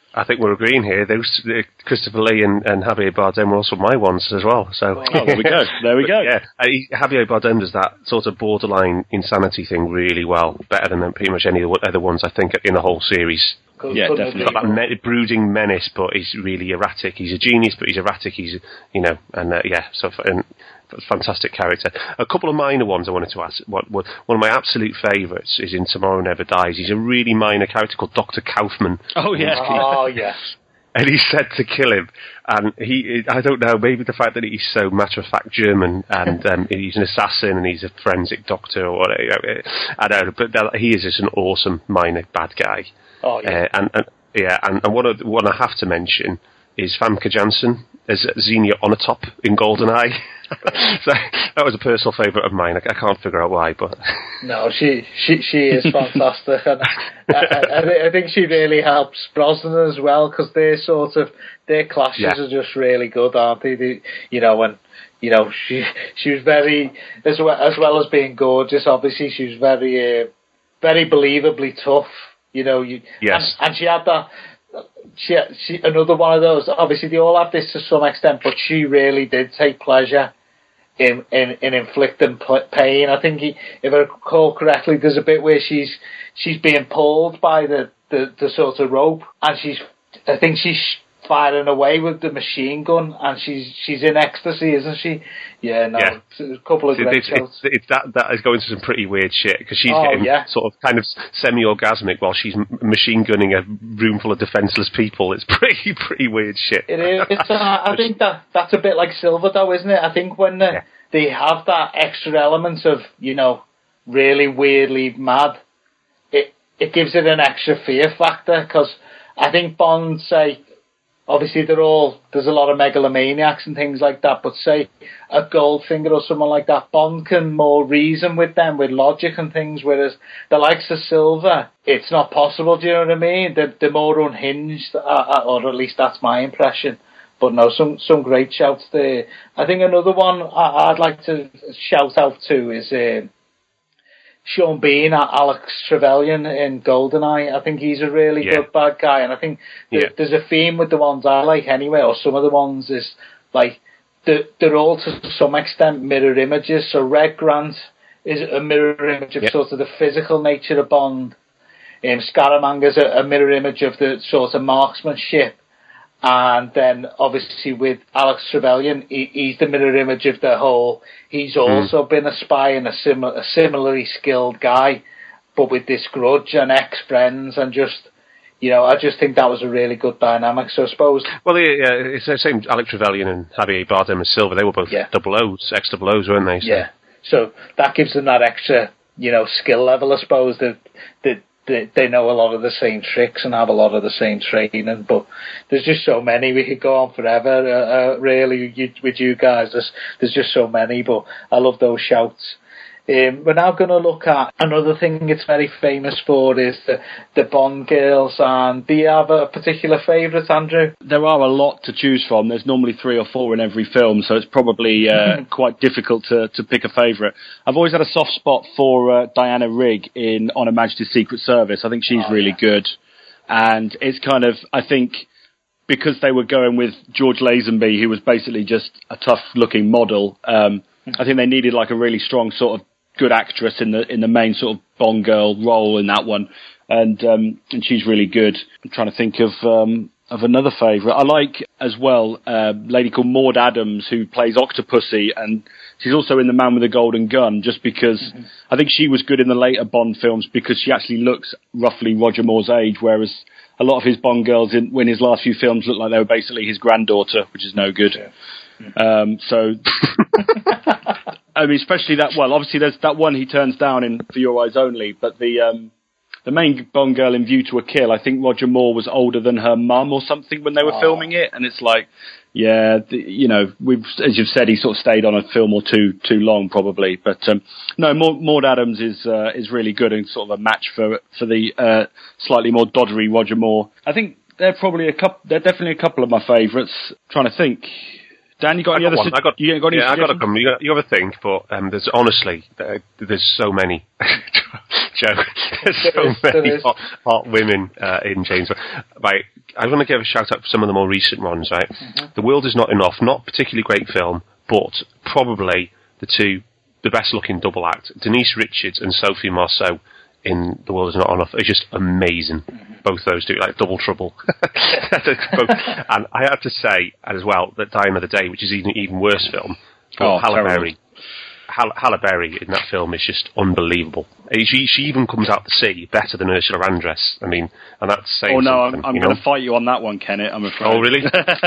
I think we're agreeing here. Those uh, Christopher Lee and, and Javier Bardem were also my ones as well. So oh, there we go. There we go. Yeah, uh, he, Javier Bardem does that sort of borderline insanity thing really well, better than pretty much any of the other ones I think in the whole series. Yeah, definitely. He's got that me- brooding menace, but he's really erratic. He's a genius, but he's erratic. He's, you know, and uh, yeah, so and fantastic character. A couple of minor ones I wanted to ask. What, what, one of my absolute favourites is in Tomorrow Never Dies. He's a really minor character called Doctor Kaufman. Oh yeah, oh yes. And he's said to kill him, and he, I don't know, maybe the fact that he's so matter-of-fact German, and um, he's an assassin, and he's a forensic doctor, or whatever, you know, I don't know, but that, he is just an awesome minor bad guy. Oh, yeah. Uh, and, and, yeah, and, and one, of, one I have to mention is Famke Janssen as Xenia Onatopp in GoldenEye. So that was a personal favourite of mine. I, I can't figure out why, but no, she she she is fantastic, and I, I, I think she really helps Brosnan as well, because their sort of their clashes yeah. are just really good, aren't they? they you know, when you know she she was very as well as well as being gorgeous. Obviously, she was very uh, very believably tough. You know, you yes, and, and she had that. She, she another one of those. Obviously, they all have this to some extent, but she really did take pleasure in in, in inflicting pain. I think, he, if I recall correctly, there's a bit where she's she's being pulled by the, the, the sort of rope, and she's I think she's firing away with the machine gun, and she's she's in ecstasy, isn't she? Yeah, no, yeah. It's a couple of it's, great it's, shots. It's, it's that that is going to some pretty weird shit, because she's oh, getting yeah. sort of kind of semi-orgasmic while she's machine gunning a room full of defenceless people. It's pretty pretty weird shit. It is. It's, uh, I think that that's a bit like Silver, though, isn't it? I think when the, yeah. they have that extra element of, you know, really weirdly mad, it it gives it an extra fear factor, because I think Bond, say, obviously they're all, there's a lot of megalomaniacs and things like that, but say a Goldfinger or someone like that, Bond can more reason with them, with logic and things, whereas the likes of Silver, it's not possible, do you know what I mean? They're, they're more unhinged, uh, or at least that's my impression. But no, some some great shouts there. I think another one I, I'd like to shout out to is uh, Sean Bean, Alex Trevelyan in GoldenEye. I think he's a really yeah. good bad guy, and I think th- yeah. there's a theme with the ones I like anyway, or some of the ones is like they're, they're all to some extent mirror images. So Red Grant is a mirror image of yeah. sort of the physical nature of Bond. Um, Scaramanga is a, a mirror image of the sort of marksmanship. And then, obviously, with Alex Trevelyan, he, he's the mirror image of the whole. He's also mm. been a spy and a, sim- a similarly skilled guy, but with this grudge and ex-friends, and just, you know, I just think that was a really good dynamic. So I suppose. Well, yeah, it's the same. Alex Trevelyan and Javier Bardem and Silver, they were both yeah. double O's, ex double O's, weren't they? So. Yeah. So that gives them that extra, you know, skill level, I suppose, that that. They, they know a lot of the same tricks and have a lot of the same training, but there's just so many. We could go on forever, uh, uh, really, you, with you guys. There's, there's just so many, but I love those shouts. Um, we're now going to look at another thing it's very famous for is the, the Bond girls. And do you have a particular favourite, Andrew? There are a lot to choose from. There's normally three or four in every film, so it's probably uh, quite difficult to, to pick a favourite. I've always had a soft spot for uh, Diana Rigg in On Her Majesty's Secret Service. I think she's oh, really yeah. good. And it's kind of, I think, because they were going with George Lazenby, who was basically just a tough-looking model, um, I think they needed like a really strong sort of good actress in the in the main sort of Bond girl role in that one, and um, and she's really good. I'm trying to think of um, of another favourite. I like as well uh, a lady called Maud Adams who plays Octopussy, and she's also in The Man with the Golden Gun, just because mm-hmm. I think she was good in the later Bond films because she actually looks roughly Roger Moore's age, whereas a lot of his Bond girls in, in his last few films looked like they were basically his granddaughter, which is no good. Yeah. Um, so, I mean, especially that, well, obviously there's that one he turns down in For Your Eyes Only, but the, um, the main Bond girl in View to a Kill, I think Roger Moore was older than her mum or something when they were oh. filming it. And it's like, yeah, the, you know, we've, as you've said, he sort of stayed on a film or two too long probably. But, um, no, Maud, Maud Adams is, uh, is really good and sort of a match for, for the, uh, slightly more doddery Roger Moore. I think they're probably a couple, they're definitely a couple of my favourites. Trying to think. Dan, you got any I got other? One. I got, you got any yeah, I got to come. You got, you got to think, but um, there's honestly, uh, there's so many. Joe, there's so many hot, hot women uh, in James Bond. Right, I want to give a shout out for some of the more recent ones, right? Mm-hmm. The World Is Not Enough, not particularly great film, but probably the two, the best looking double act. Denise Richards and Sophie Marceau in The World Is Not Enough are just amazing. Mm-hmm. Both those two, like double trouble. Both. And I have to say as well that Die Another Day, which is even even worse film, oh, Halle Berry. Halle, Halle Berry in that film is just unbelievable. She she even comes out the sea better than Ursula Andress. I mean, and that's saying Oh no, something, I'm, I'm going to fight you on that one, Kenneth. I'm afraid. Oh really?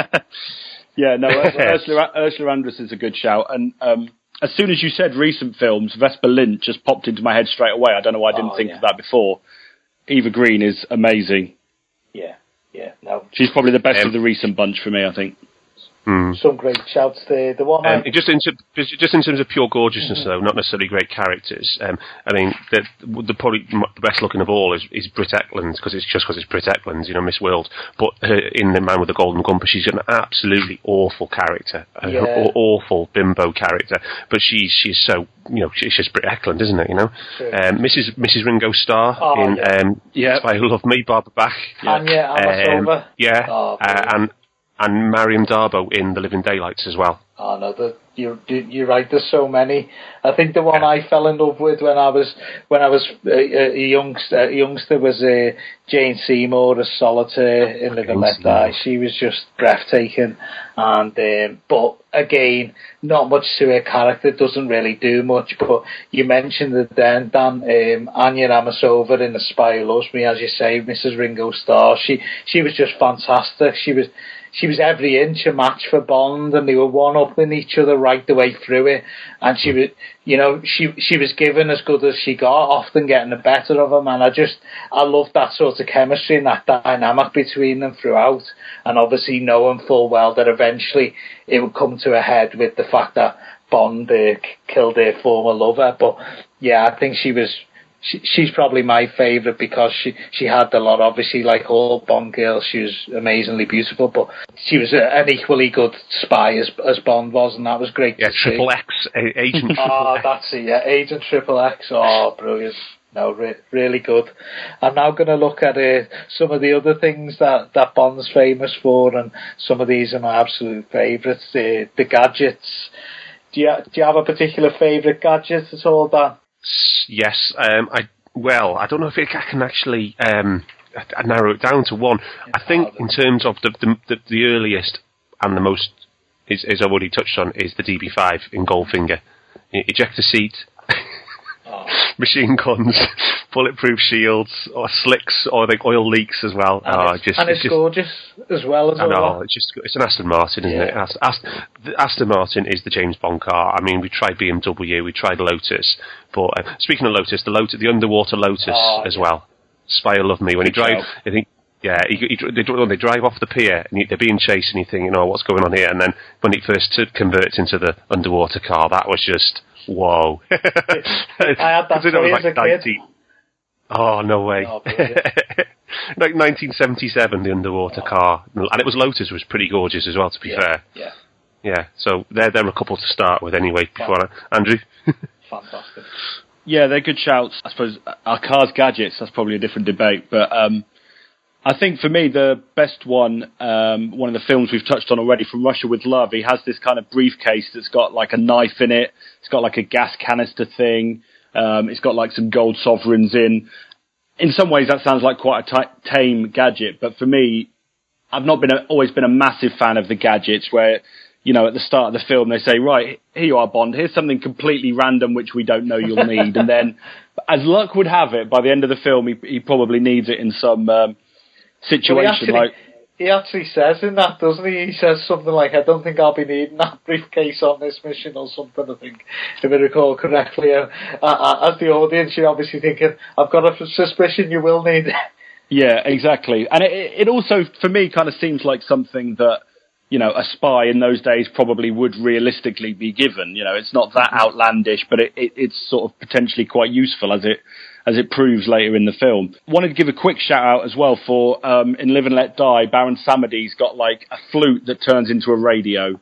Yeah, no. Ursula, Ursula Andress is a good shout, and um, as soon as you said recent films, Vesper Lynd just popped into my head straight away. I don't know why I didn't oh, think yeah. of that before. Eva Green is amazing. Yeah, yeah. No, she's probably the best um, of the recent bunch for me, I think. Mm. Some great shouts there. The one um, I... just in just in terms of pure gorgeousness, mm-hmm. though, not necessarily great characters. Um, I mean, the, the probably the best looking of all is, is Britt Ekland, because it's just because it's Britt Ekland, you know, Miss World. But her, in The Man with the Golden Compass, she's an absolutely awful character, yeah. an awful bimbo character. But she's she's so you know she's just Britt Ekland, isn't it? You know, sure. um, Missus Missus Ringo Starr oh, in yeah. Um, yeah. Spy Who Loved Me, Barbara Bach, Anya Amasova, um, yeah, oh, uh, and. And Mariam Darbo in The Living Daylights as well. Oh no, the, you're you're right. There's so many. I think the one yeah. I fell in love with when I was when I was a, a youngster, a youngster was uh, Jane Seymour as Solitaire in Live and Let Die. She was just breathtaking. And um, but again, not much to her character. Doesn't really do much. But you mentioned it then, Dan. Um, Anya Amasova in The Spy Who Loves Me, as you say, Missus Ringo Starr. She she was just fantastic. She was. She was every inch a match for Bond, and they were one-upping each other right the way through it. And she was, you know, she she was given as good as she got, often getting the better of him. And I just, I loved that sort of chemistry and that dynamic between them throughout. And obviously knowing full well that eventually it would come to a head with the fact that Bond uh, killed her former lover. But yeah, I think she was. She, she's probably my favourite because she, she had a lot, obviously, like all Bond girls, she was amazingly beautiful, but she was a, an equally good spy as as Bond was, and that was great yeah, to Triple see. X, a- Agent Triple Oh, X. that's it, yeah, Agent Triple X, oh, brilliant. No, re- really good. I'm now going to look at uh, some of the other things that, that Bond's famous for, and some of these are my absolute favourites, the, the gadgets. Do you, do you have a particular favourite gadget at all, Dan? Yes, um, I well, I don't know if it, I can actually um, I narrow it down to one. I think in terms of the the, the, the earliest and the most, is, is I've already touched on, is the D B five in Goldfinger. Ejector seat, oh. machine guns, bulletproof shields, or slicks, or like oil leaks as well. And, oh, it's, just, and it's, it's just, gorgeous as well as I know, all that. it's just it's an Aston Martin, isn't yeah. it? Aston, Aston, Aston Martin is the James Bond car. I mean, we tried B M W, we tried Lotus, but uh, speaking of Lotus, the Lotus, the underwater Lotus oh, as yeah. well. Spy Who Loved Me, when he drives, I think. Yeah, he, he, they, they drive off the pier and they're being chased and you think, you know, what's going on here? And then when it first converts into the underwater car, that was just, whoa. I had that toy like as a nineteen kid. Oh, no way. Oh, like nineteen seventy-seven, the underwater oh. car. And it was Lotus, was pretty gorgeous as well, to be yeah, fair. Yeah. Yeah, so they're, they're a couple to start with anyway. Before I, Andrew? Fantastic. Yeah, they're good shouts. I suppose our cars gadgets, that's probably a different debate, but um, I think for me the best one, um, one of the films we've touched on already, From Russia with Love, he has this kind of briefcase that's got like a knife in it, it's got like a gas canister thing, um, it's got like some gold sovereigns in. In some ways that sounds like quite a t- tame gadget, but for me, I've not been a, always been a massive fan of the gadgets where, you know, at the start of the film, they say, right, here you are, Bond, here's something completely random which we don't know you'll need. And then, as luck would have it, by the end of the film, he, he probably needs it in some um, situation. Well, he, actually, like he actually says in that, doesn't he? He says something like, I don't think I'll be needing that briefcase on this mission or something, I think, if I recall correctly. Uh, uh, as the audience, you're obviously thinking, I've got a suspicion you will need it. Yeah, exactly. And it, it also, for me, kind of seems like something that, you know, a spy in those days probably would realistically be given. You know, it's not that outlandish, but it, it, it's sort of potentially quite useful as it as it proves later in the film. Wanted to give a quick shout out as well for um, in Live and Let Die, Baron Samedi's got like a flute that turns into a radio.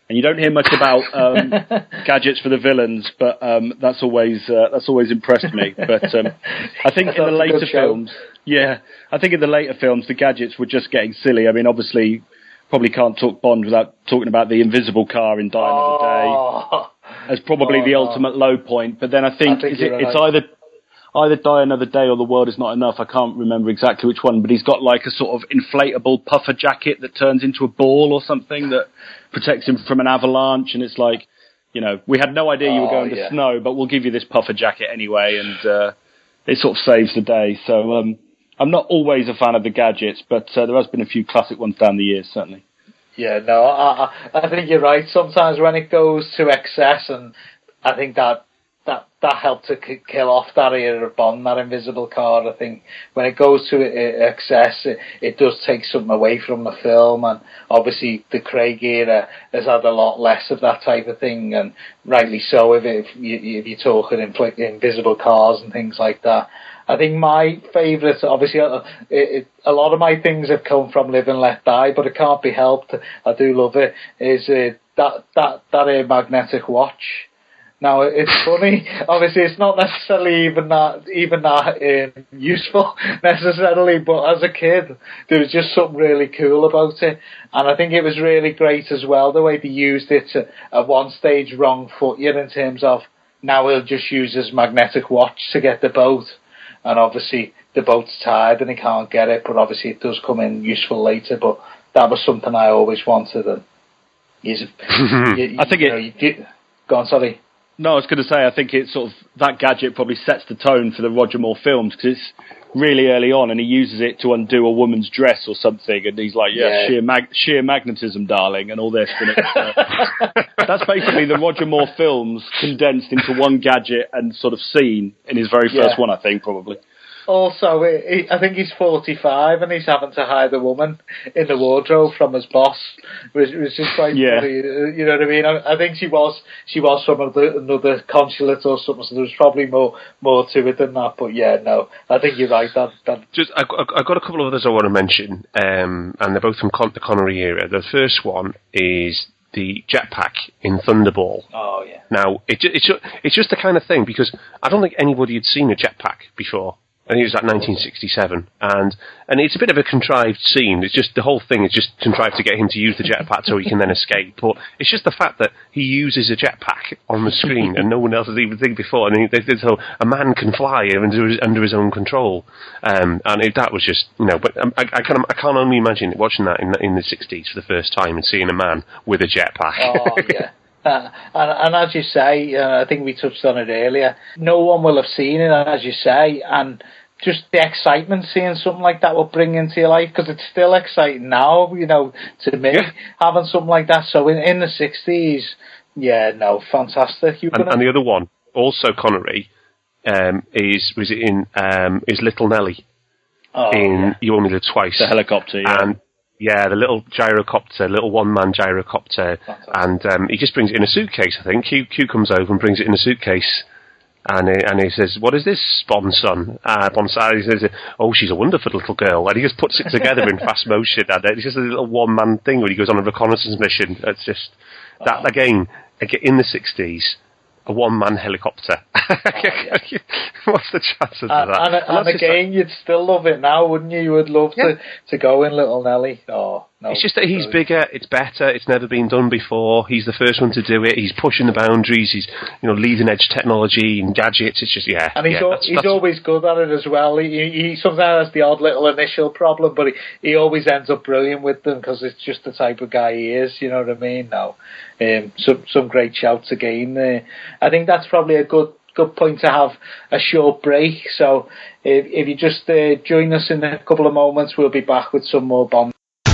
And you don't hear much about um, gadgets for the villains, but um, that's always uh, that's always impressed me. But um, I think in the later films, yeah, I think in the later films the gadgets were just getting silly. I mean, obviously, probably can't talk Bond without talking about the invisible car in Die Another oh. Day as probably oh, the no. ultimate low point. But then I think, I think is it, right. it's either either Die Another Day or The World Is Not Enough. I can't remember exactly which one, but he's got like a sort of inflatable puffer jacket that turns into a ball or something that protects him from an avalanche. And it's like, you know, we had no idea you were going oh, yeah. to snow, but we'll give you this puffer jacket anyway. And uh, it sort of saves the day. So um, I'm not always a fan of the gadgets, but uh, there has been a few classic ones down the years, certainly. Yeah, no, I, I think you're right. Sometimes when it goes to excess, and I think that that that helped to k- kill off that era of Bond, that invisible card. I think when it goes to uh, excess, it, it does take something away from the film, and obviously the Craig era has had a lot less of that type of thing, and rightly so if, it, if, you, if you're talking infl- invisible cars and things like that. I think my favourites, obviously, uh, it, it, a lot of my things have come from Live and Let Die, but it can't be helped. I do love it. Is uh, that that that uh, magnetic watch? Now it's funny. Obviously, it's not necessarily even that even that um, useful necessarily, but as a kid, there was just something really cool about it, and I think it was really great as well the way they used it to, at one stage, wrong foot you in terms of now he'll just use his magnetic watch to get the boat. And obviously the boat's tired and he can't get it, but obviously it does come in useful later. But that was something I always wanted. And he's, you, you, I think you it. Know, you do, go on, sorry. No, I was going to say I think it sort of that gadget probably sets the tone for the Roger Moore films because it's really early on, and he uses it to undo a woman's dress or something, and he's like, "Yeah, yeah. sheer mag- sheer magnetism, darling," and all this. And it's, uh, that's basically the Roger Moore films condensed into one gadget and sort of scene in his very first yeah. one, I think, probably. Also, he, I think he's forty-five and he's having to hide a woman in the wardrobe from his boss, which was just quite yeah. funny. You know what I mean? I, I think she was she was from another, another consulate or something, so there was probably more more to it than that. But yeah, no, I think you're right. That, that just I, I, I've got a couple of others I want to mention, um, and they're both from Con- the Connery era. The first one is the jetpack in Thunderball. Oh yeah. Now it, it's it's just the kind of thing because I don't think anybody had seen a jetpack before. I think it was like nineteen sixty-seven, and and it's a bit of a contrived scene. It's just the whole thing is just contrived to get him to use the jetpack so he can then escape. But it's just the fact that he uses a jetpack on the screen and no one else has even seen before. And he, so a man can fly under his, under his own control, um, and it, that was just you know. But I, I can I can't only imagine watching that in in the sixties for the first time and seeing a man with a jetpack. Oh yeah. Uh, and, and as you say, uh, I think we touched on it earlier, no one will have seen it, as you say, and just the excitement seeing something like that will bring into your life, because it's still exciting now, you know, to me, yeah. having something like that. So in, in the sixties, yeah, no, fantastic. You and, and the other one, also Connery, um, is was it in um, is Little Nelly oh, in yeah. You Only Live Twice. The helicopter, yeah. And yeah, the little gyrocopter, little one-man gyrocopter, Fantastic. and um, he just brings it in a suitcase, I think. Q, Q comes over and brings it in a suitcase, and he, and he says, "What is this, Bond son?" Uh, Bond son, he says, "Oh, she's a wonderful little girl," and he just puts it together in fast motion, and it's just a little one-man thing when he goes on a reconnaissance mission. It's just, that, oh. again, in the sixties, a one-man helicopter. Oh, yeah. What's the chances of and, that? And, and, and again, like, you'd still love it now, wouldn't you? You would love yeah. to, to go in Little Nelly. Oh, no. It's just that he's bigger, it's better, it's never been done before. He's the first one to do it. He's pushing the boundaries. He's, you know, leading edge technology and gadgets. It's just, yeah. And he's, yeah, al- that's, he's that's... always good at it as well. He, he sometimes has the odd little initial problem, but he, he always ends up brilliant with them because it's just the type of guy he is. You know what I mean? No, um, some some great shouts again there. I think that's probably a good. Good point to have a short break. So if, if you just uh, join us in a couple of moments, we'll be back with some more Bond.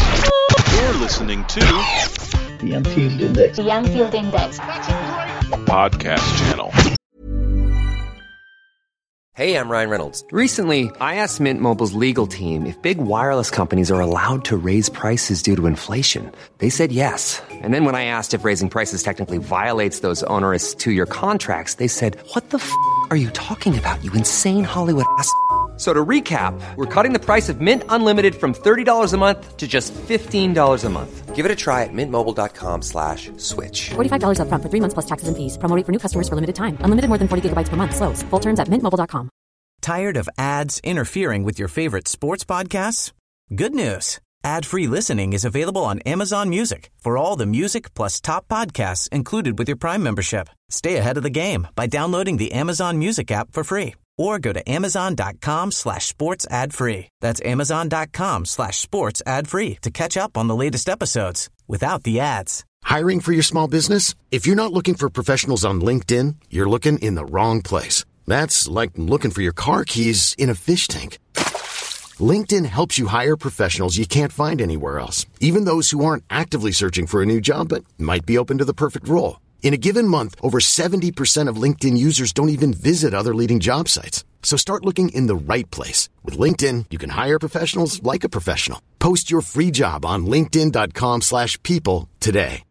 You're listening to The Anfield Index. The Anfield Index. Podcast channel. Hey, I'm Ryan Reynolds. Recently, I asked Mint Mobile's legal team if big wireless companies are allowed to raise prices due to inflation. They said yes. And then when I asked if raising prices technically violates those onerous two-year contracts, they said, "What the f*** are you talking about, you insane Hollywood ass f- So to recap, we're cutting the price of Mint Unlimited from thirty dollars a month to just fifteen dollars a month. Give it a try at mintmobile.com slash switch. forty-five dollars up front for three months plus taxes and fees. Promo rate for new customers for limited time. Unlimited more than forty gigabytes per month. Slows full terms at mint mobile dot com. Tired of ads interfering with your favorite sports podcasts? Good news. Ad-free listening is available on Amazon Music for all the music plus top podcasts included with your Prime membership. Stay ahead of the game by downloading the Amazon Music app for free or go to amazon.com slash sports ad free. That's amazon.com slash sports ad free to catch up on the latest episodes without the ads. Hiring for your small business? If you're not looking for professionals on LinkedIn, you're looking in the wrong place. That's like looking for your car keys in a fish tank. LinkedIn helps you hire professionals you can't find anywhere else, even those who aren't actively searching for a new job but might be open to the perfect role. In a given month, over seventy percent of LinkedIn users don't even visit other leading job sites. So start looking in the right place. With LinkedIn, you can hire professionals like a professional. Post your free job on linkedin.com slash people today.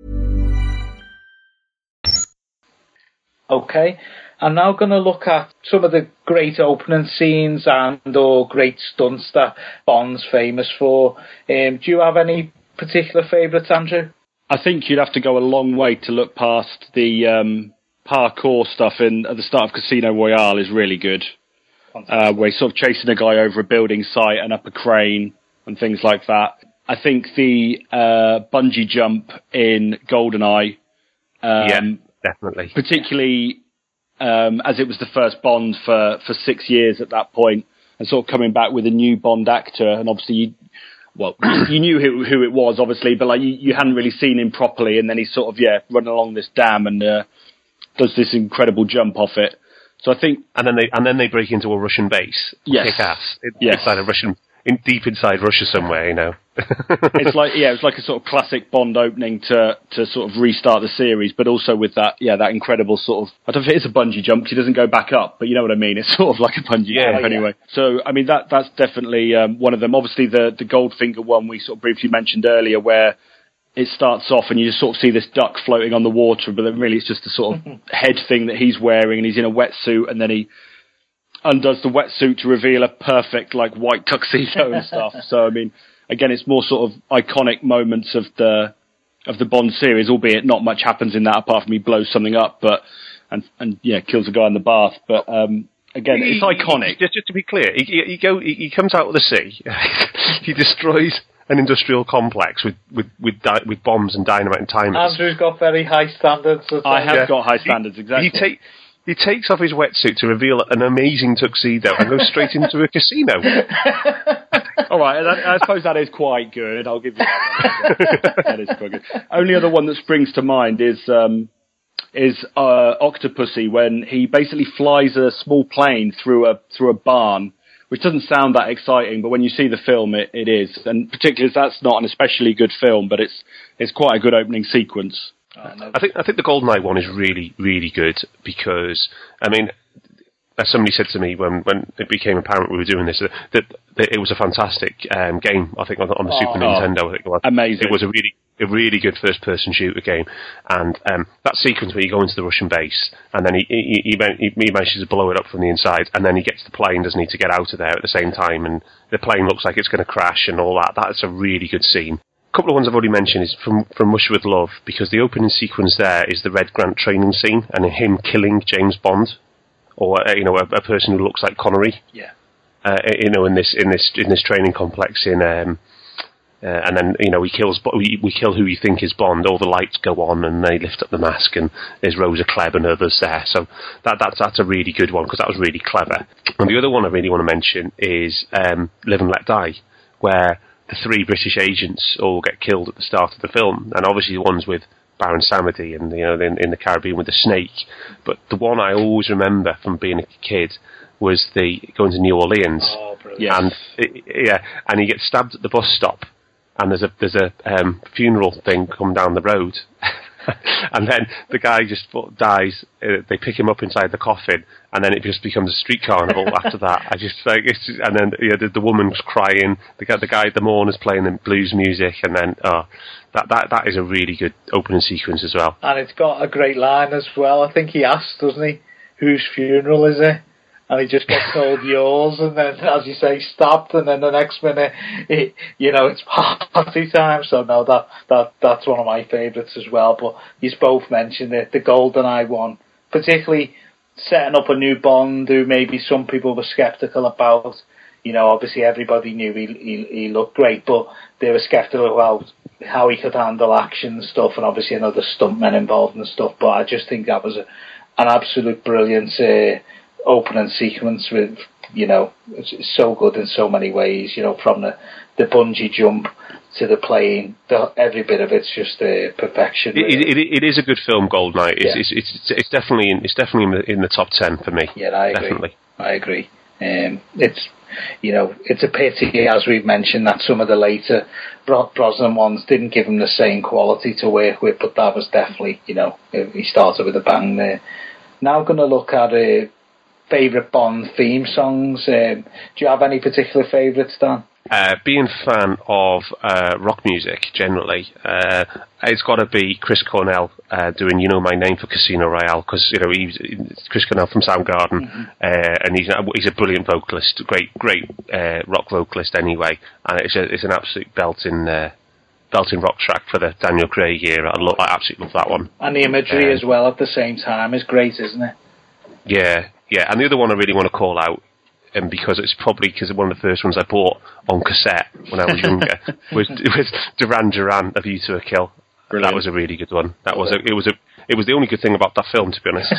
Okay, I'm now going to look at some of the great opening scenes and or great stunts that Bond's famous for. Um, do you have any particular favourites, Andrew? I think you'd have to go a long way to look past the um, parkour stuff in at the start of Casino Royale is really good. Uh, where he's sort of chasing a guy over a building site and up a crane and things like that. I think the uh, bungee jump in GoldenEye, um, yeah, definitely, particularly um, as it was the first Bond for, for six years at that point, and sort of coming back with a new Bond actor, and obviously you. Well, you knew who, who it was, obviously, but like you, you hadn't really seen him properly, and then he's sort of, yeah, running along this dam and uh, does this incredible jump off it. So I think, and then they and then they break into a Russian base, yes, kick ass, it, yes. inside a Russian, in, deep inside Russia somewhere, you know. It's like, yeah, it's like a sort of classic Bond opening to to sort of restart the series, but also with that, yeah, that incredible sort of, I don't know if it is a bungee jump because he doesn't go back up, but you know what I mean. It's sort of like a bungee yeah, jump yeah. anyway. So I mean that that's definitely um, one of them. Obviously the the Goldfinger one we sort of briefly mentioned earlier, where it starts off and you just sort of see this duck floating on the water, but then really it's just a sort of head thing that he's wearing, and he's in a wetsuit, and then he undoes the wetsuit to reveal a perfect like white tuxedo and stuff. So I mean, again, it's more sort of iconic moments of the of the Bond series, albeit not much happens in that apart from he blows something up, but and and yeah, kills a guy in the bath. But um, again, it's iconic. Just, just to be clear, he, he, he go he, he comes out of the sea, he destroys an industrial complex with with with, di- with bombs and dynamite and timers. Andrew's got very high standards. I have yeah. got high standards, exactly. He, he, take, he takes off his wetsuit to reveal an amazing tuxedo and goes straight into a casino. All right, I, I suppose that is quite good. I'll give you that. That is quite good. Only other one that springs to mind is um, is uh, Octopussy, when he basically flies a small plane through a through a barn, which doesn't sound that exciting, but when you see the film, it, it is. And particularly, that's not an especially good film, but it's it's quite a good opening sequence. Oh, no. I think I think the GoldenEye one is really really good because I mean, as somebody said to me when, when it became apparent we were doing this, that, that, that it was a fantastic um, game. I think on, on the oh, Super Nintendo, I think it was amazing. It was a really a really good first person shooter game, and um, that sequence where you go into the Russian base and then he he, he he manages to blow it up from the inside, and then he gets the plane, doesn't he, to get out of there at the same time, and the plane looks like it's going to crash and all that. That's a really good scene. A couple of ones I've already mentioned is from, from Russia with Love, because the opening sequence there is the Red Grant training scene and him killing James Bond, or uh, you know a, a person who looks like Connery. Yeah. Uh, you know, in this in this in this training complex in, um, uh, and then you know he kills we we kill who you think is Bond. All the lights go on and they lift up the mask, and there's Rosa Klebb and others there. So that that's that's a really good one because that was really clever. And the other one I really want to mention is um, Live and Let Die, where the three British agents all get killed at the start of the film, and obviously the ones with Baron Samedi and you know in, in the Caribbean with the snake. But the one I always remember from being a kid was the going to New Orleans, oh, brilliant. and it, yeah, and he gets stabbed at the bus stop, and there's a there's a um, funeral thing coming down the road. And then the guy just dies. Uh, they pick him up inside the coffin, and then it just becomes a street carnival after that. I just like, it's just, and then you know, the, the woman's crying. The guy, the guy, the mourner's playing the blues music, and then oh, that that that is a really good opening sequence as well. And it's got a great line as well. I think he asks, doesn't he, whose funeral is it? and he just gets told yours, and then, as you say, stopped, and then the next minute, it, you know, it's party time. So no, that that that's one of my favourites as well. But you both mentioned it, the GoldenEye one, particularly setting up a new Bond who maybe some people were sceptical about. You know, obviously everybody knew he, he he looked great, but they were sceptical about how he could handle action and stuff, and obviously another stuntmen involved and stuff. But I just think that was a, an absolute brilliant uh, opening sequence with, you know, it's, it's so good in so many ways. You know, from the, the bungee jump to the plane, the, every bit of it's just uh, perfection. Really. It, it, it is a good film, GoldenEye. It's, Yeah. it's, it's, it's definitely in, it's definitely in the, in the top ten for me. Yeah, I agree. Definitely. I agree. Um, it's, you know, it's a pity, as we've mentioned, that some of the later Bro- Brosnan ones didn't give him the same quality to work with, but that was definitely, you know, he started with a bang there. Now going to look at uh, favourite Bond theme songs. Um, do you have any particular favourites, Dan? Uh, being a fan of uh, rock music generally, uh, it's got to be Chris Cornell uh, doing "You Know My Name" for Casino Royale, because you know he's Chris Cornell from Soundgarden, mm-hmm. uh, and he's he's a brilliant vocalist, great great uh, rock vocalist anyway, and it's a, it's an absolute belting uh, belting rock track for the Daniel Craig era. I, lo- I absolutely love that one, and the imagery um, as well at the same time is great, isn't it? Yeah, yeah, and the other one I really want to call out, and because it's probably because one of the first ones I bought on cassette when I was younger, was was Duran Duran, "A View to a Kill." Brilliant. That was a really good one. That was a, it was a it was the only good thing about that film, to be honest.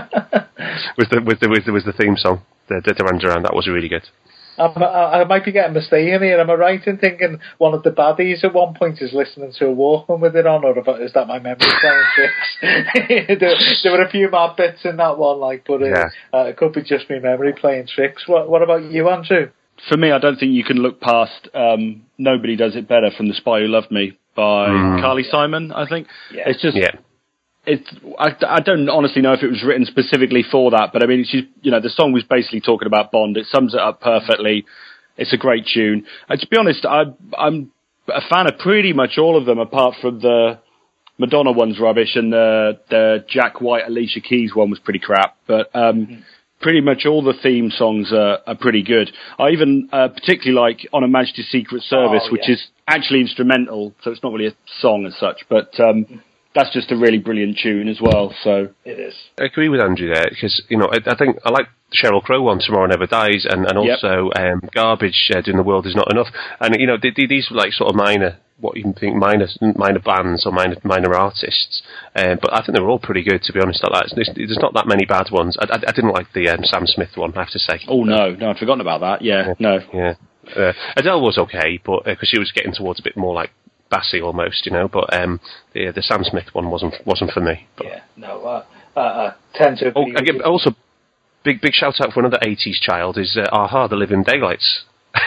was the was the was the, was the theme song, the, the Duran Duran. That was really good. I'm, I, I might be getting mistaken here. Am I right in thinking one of the baddies at one point is listening to a Walkman with it on, or is that my memory playing tricks? there, there were a few mad bits in that one, like, but uh, yeah. uh, it could be just my memory playing tricks. What, what about you, Andrew? For me, I don't think you can look past um, "Nobody Does It Better" from "The Spy Who Loved Me" by mm. Carly Simon. I think yeah. it's just. Yeah. It's, I, I don't honestly know if it was written specifically for that, but I mean, she's, you know, the song was basically talking about Bond. It sums it up perfectly. It's a great tune. And to be honest, I, I'm a fan of pretty much all of them, apart from the Madonna one's rubbish, and the, the Jack White, Alicia Keys one was pretty crap. But um, mm-hmm. pretty much all the theme songs are, are pretty good. I even uh, particularly like "On Her Majesty's Secret Service," oh, which yeah. is actually instrumental, so it's not really a song as such, but um, that's just a really brilliant tune as well. So it is. I agree with Andrew there, because you know I, I think I like Sheryl Crow one, "Tomorrow Never Dies," and, and also yep. um, Garbage, uh, "Doing the World Is Not Enough," and you know they, they, these were like sort of minor, what you can think minor minor bands or minor minor artists, um, but I think they were all pretty good, to be honest. Like that, there's, there's not that many bad ones. I, I, I didn't like the um, Sam Smith one, I have to say. Oh no, no, I'd forgotten about that. Yeah, yeah. no, yeah. Uh, Adele was okay, but because uh, she was getting towards a bit more like bassy almost, you know. But um, the the Sam Smith one wasn't wasn't for me. But. Yeah, no, uh, uh, I tend to. Oh, again, also, big big shout out for another eighties child is uh, Aha, "The Living Daylights."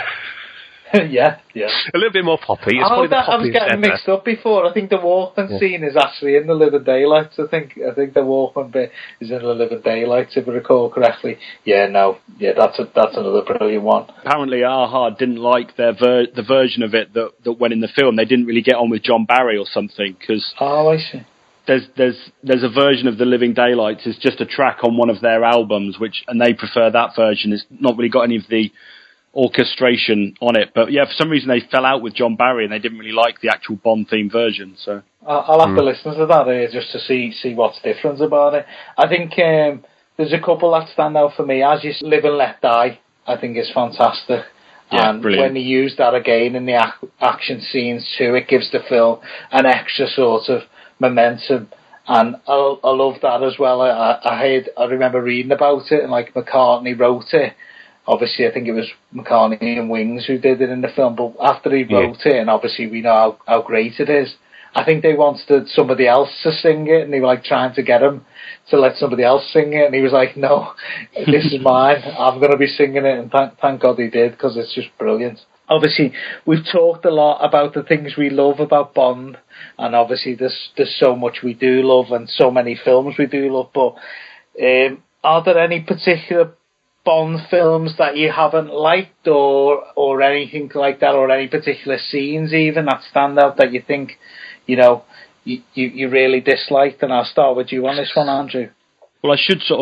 yeah, yeah. A little bit more poppy. It's oh, the that, I was getting ever. mixed up before. I think the Walkman yeah. scene is actually in The Living Daylights. I think I think the Walkman bit is in The Living Daylights, if I recall correctly. Yeah, no, yeah, that's a, that's another brilliant one. Apparently, Aha didn't like their ver- the version of it that that went in the film. They didn't really get on with John Barry or something, because oh, I see. There's there's there's a version of The Living Daylights. It's just a track on one of their albums, which and they prefer that version. It's not really got any of the orchestration on it, but yeah, for some reason they fell out with John Barry and they didn't really like the actual Bond theme version. So I'll have mm. to Hmm. listen to that uh, just to see see what's different about it. I think um, there's a couple that stand out for me. As You Live and Let Die, I think is fantastic. Yeah, and brilliant. when they use that again in the ac- action scenes too, it gives the film an extra sort of momentum. And I, I love that as well. I, I heard, I remember reading about it, and like McCartney wrote it. Obviously, I think it was McCartney and Wings who did it in the film, but after he wrote yeah. it, and obviously we know how, how great it is, I think they wanted somebody else to sing it, and they were like trying to get him to let somebody else sing it, and he was like, no, this is mine, I'm going to be singing it, and thank, thank God he did, because it's just brilliant. Obviously, we've talked a lot about the things we love about Bond, and obviously there's, there's so much we do love, and so many films we do love, but um, are there any particular Bond films that you haven't liked, or or anything like that, or any particular scenes even that stand out that you think, you know, you, you, you really disliked? And I'll start with you on this one, Andrew. Well, I should sort of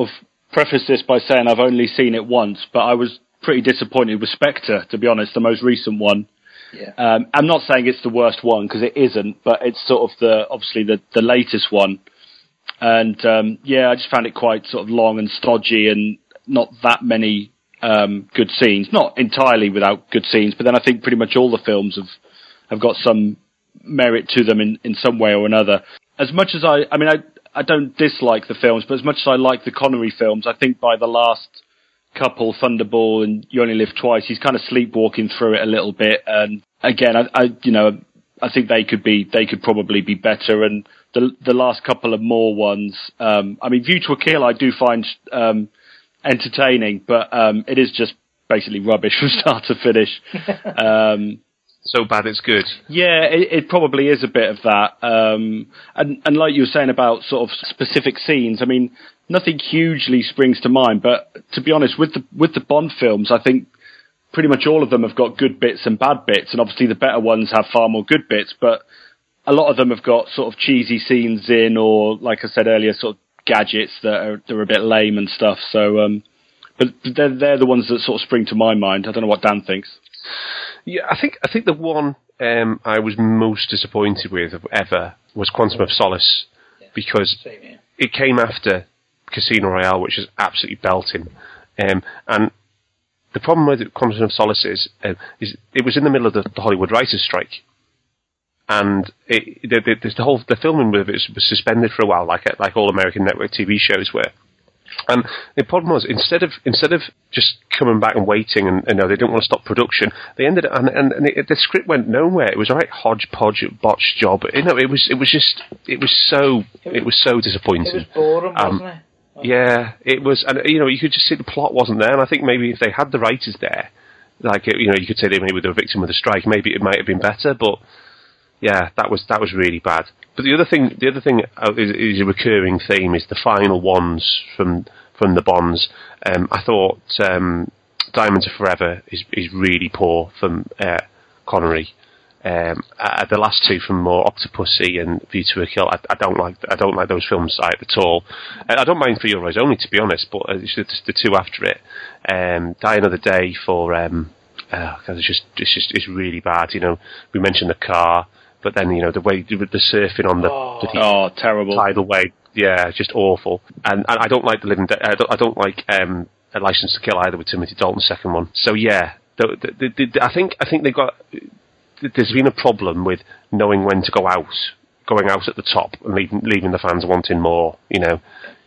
preface this by saying I've only seen it once, but I was pretty disappointed with Spectre, to be honest, the most recent one. Yeah. Um, I'm not saying it's the worst one, because it isn't, but it's sort of the obviously the, the latest one. And, um, yeah, I just found it quite sort of long and stodgy and not that many um, good scenes. Not entirely without good scenes, but then I think pretty much all the films have, have got some merit to them in, in some way or another. As much as I, I mean, I, I don't dislike the films, but as much as I like the Connery films, I think by the last couple, Thunderball and You Only Live Twice, he's kind of sleepwalking through it a little bit. And again, I, I you know, I think they could be, they could probably be better. And the the last couple of more ones, um, I mean, View to a Kill, I do find um, entertaining, but um, it is just basically rubbish from start to finish. um, So bad it's good. Yeah, it, it probably is a bit of that. Um, and, and like you were saying about sort of specific scenes, I mean, nothing hugely springs to mind, but to be honest, with the with the Bond films, I think pretty much all of them have got good bits and bad bits, and obviously the better ones have far more good bits, but a lot of them have got sort of cheesy scenes in, or, like I said earlier, sort of gadgets that are, that are a bit lame and stuff. So, um, but they're, they're the ones that sort of spring to my mind. I don't know what Dan thinks. Yeah, I think I think the one um, I was most disappointed with ever was Quantum of Solace, yeah, because it came after Casino Royale, which is absolutely belting. Um, and the problem with Quantum of Solace is, uh, is it was in the middle of the, the Hollywood writers' strike, and it, the, the, the whole the filming of it was, was suspended for a while, like like all American network T V shows were. And the problem was, instead of instead of just coming back and waiting, and you know, they didn't want to stop production, they ended up, and, and, and it, the script went nowhere. It was a right hodgepodge, botched job. You know, it was it was just it was so it was so disappointing. It was boring, um, wasn't it? Oh. Yeah, it was, and you know, you could just see the plot wasn't there. And I think maybe if they had the writers there, like you know, you could say they maybe they were a victim of the strike. Maybe it might have been better, but yeah, that was that was really bad. But the other thing, the other thing is, is a recurring theme is the final ones from from the Bonds. Um, I thought um, Diamonds Are Forever is is really poor from uh, Connery. Um, uh, the last two from more Octopussy and View to a Kill, I, I don't like. I don't like those films at all. Uh, I don't mind For Your Eyes Only, to be honest, but it's just the two after it. Um, Die Another Day for um, uh, it's just it's just it's really bad. You know, we mentioned the car. But then, you know, the way, the surfing on the, oh, the oh terrible tidal wave, yeah, just awful. And, and I don't like the living, De- I don't, I don't like um, A License to Kill either with Timothy Dalton, second one. So yeah, the, the, the, the, I think I think they got. There's been a problem with knowing when to go out, going out at the top, and leaving, leaving the fans wanting more. You know,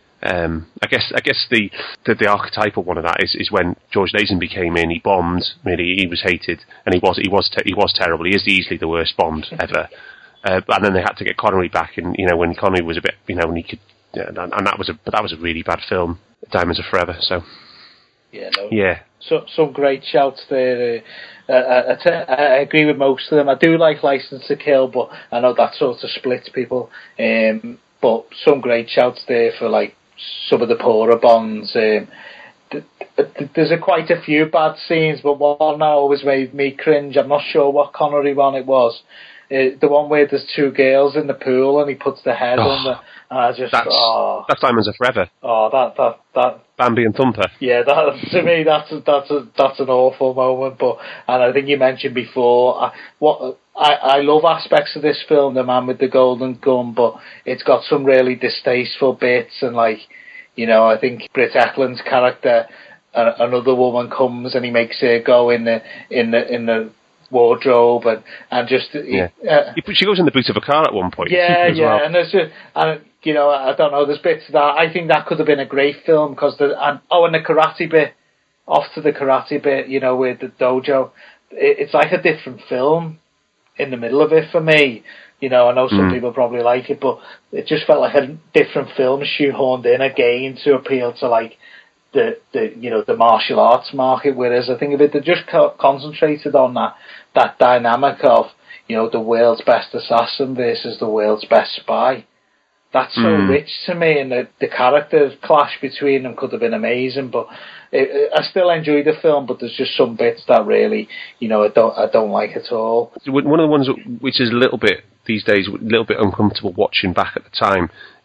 um, I guess I guess the, the the archetypal one of that is, is when George Lazenby came in. He bombed. Really, he was hated, and he was he was te- he was terrible. He is easily the worst Bond ever. Uh, and then they had to get Connery back, and you know when Connery was a bit, you know, when he could, yeah, and, and that was a that was a really bad film. Diamonds Are Forever. So yeah, no, yeah, so, some great shouts there. Uh, I, I, t- I agree with most of them. I do like License to Kill, but I know that sort of splits people. Um, but some great shouts there for like some of the poorer Bonds. Um, th- th- there's a, quite a few bad scenes, but one that always made me cringe. I'm not sure what Connery one it was. Uh, the one where there's two girls in the pool and he puts the head oh, on the. And I just that's, oh, that's Diamonds Are Forever. Oh, that that that. Bambi and Thumper. Yeah, that to me that's a, that's a, that's an awful moment. But and I think you mentioned before, I, what I I love aspects of this film, The Man with the Golden Gun, but it's got some really distasteful bits, and like, you know, I think Britt Eklund's character, uh, another woman comes and he makes her go in the in the in the wardrobe and and just yeah. Uh, she goes in the boot of a car at one point. Yeah, as yeah, well. and there's just, and you know, I don't know, there's bits of that. I think that could have been a great film because the and oh, and the karate bit, off to the karate bit, you know, with the dojo, it, it's like a different film in the middle of it for me. You know, I know some mm. people probably like it, but it just felt like a different film shoehorned in again to appeal to like the the you know the martial arts market. Whereas I think if it had just co- concentrated on that that dynamic of, you know, the world's best assassin versus the world's best spy. That's so mm. rich to me, and the, the character clash between them could have been amazing. But it, it, I still enjoy the film, but there's just some bits that really, you know, I don't I don't like at all. One of the ones which is a little bit these days, a little bit uncomfortable watching back at the time,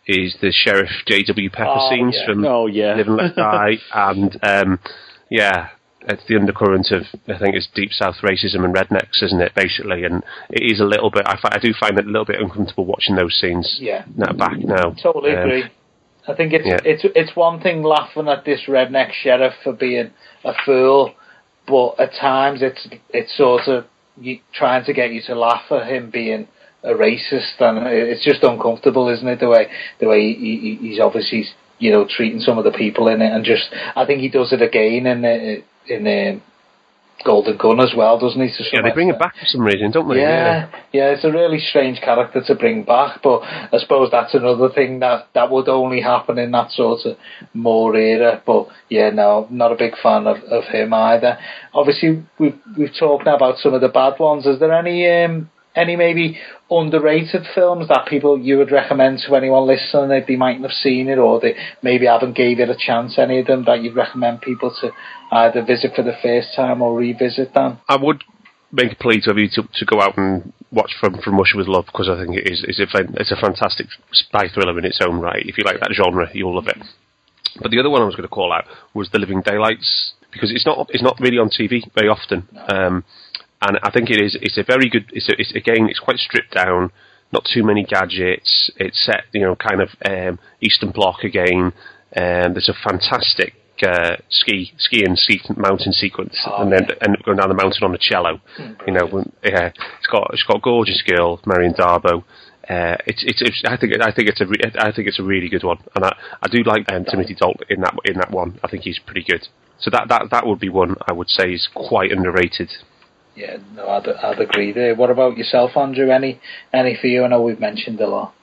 is the Sheriff J W Pepper oh, scenes yeah. from oh, yeah. Live and Let Die, and um, yeah, it's the undercurrent of, I think it's deep South racism and rednecks, isn't it, basically? And it is a little bit, I, fi- I do find it a little bit uncomfortable watching those scenes yeah. now, back now. Totally um, agree. I think it's yeah. it's it's one thing laughing at this redneck sheriff for being a fool, but at times it's it's sort of you, trying to get you to laugh at him being a racist, and it's just uncomfortable, isn't it? The way the way he, he, he's obviously, you know, treating some of the people in it, and just I think he does it again in the, in the Golden Gun as well, doesn't he? Yeah, they bring it back for some reason, don't they? Yeah, yeah, yeah, it's a really strange character to bring back, but I suppose that's another thing that, that would only happen in that sort of Moore era. But yeah, no, not a big fan of, of him either. Obviously, we've we've talked now about some of the bad ones. Is there any um, any maybe underrated films that people you would recommend to anyone listening if they mightn't have seen it, or they maybe haven't gave it a chance, any of them that you'd recommend people to either visit for the first time or revisit them? I would make a plea to you to, to go out and watch From From Russia with Love, because I think it is it's a, it's a fantastic spy thriller in its own right. If you like that genre, you'll love it. But the other one I was going to call out was The Living Daylights, because it's not it's not really on T V very often. No. Um, And I think it is. It's a very good. It's, a, it's again. It's quite stripped down. Not too many gadgets. It's set, you know, kind of um, Eastern Bloc again. And um, there's a fantastic uh, ski, skiing, ski mountain sequence, oh, and then yeah. end up going down the mountain on a cello. Mm, you know, yeah. It's got it's got a gorgeous girl, Marion Darbo. Uh, it's, it's it's I think I think it's a re- I think it's a really good one, and I, I do like um, Timothy Dalton in that in that one. I think he's pretty good. So that that that would be one I would say is quite underrated. Yeah, no, I'd, I'd agree there. What about yourself, Andrew? Any any for you? I know we've mentioned a lot.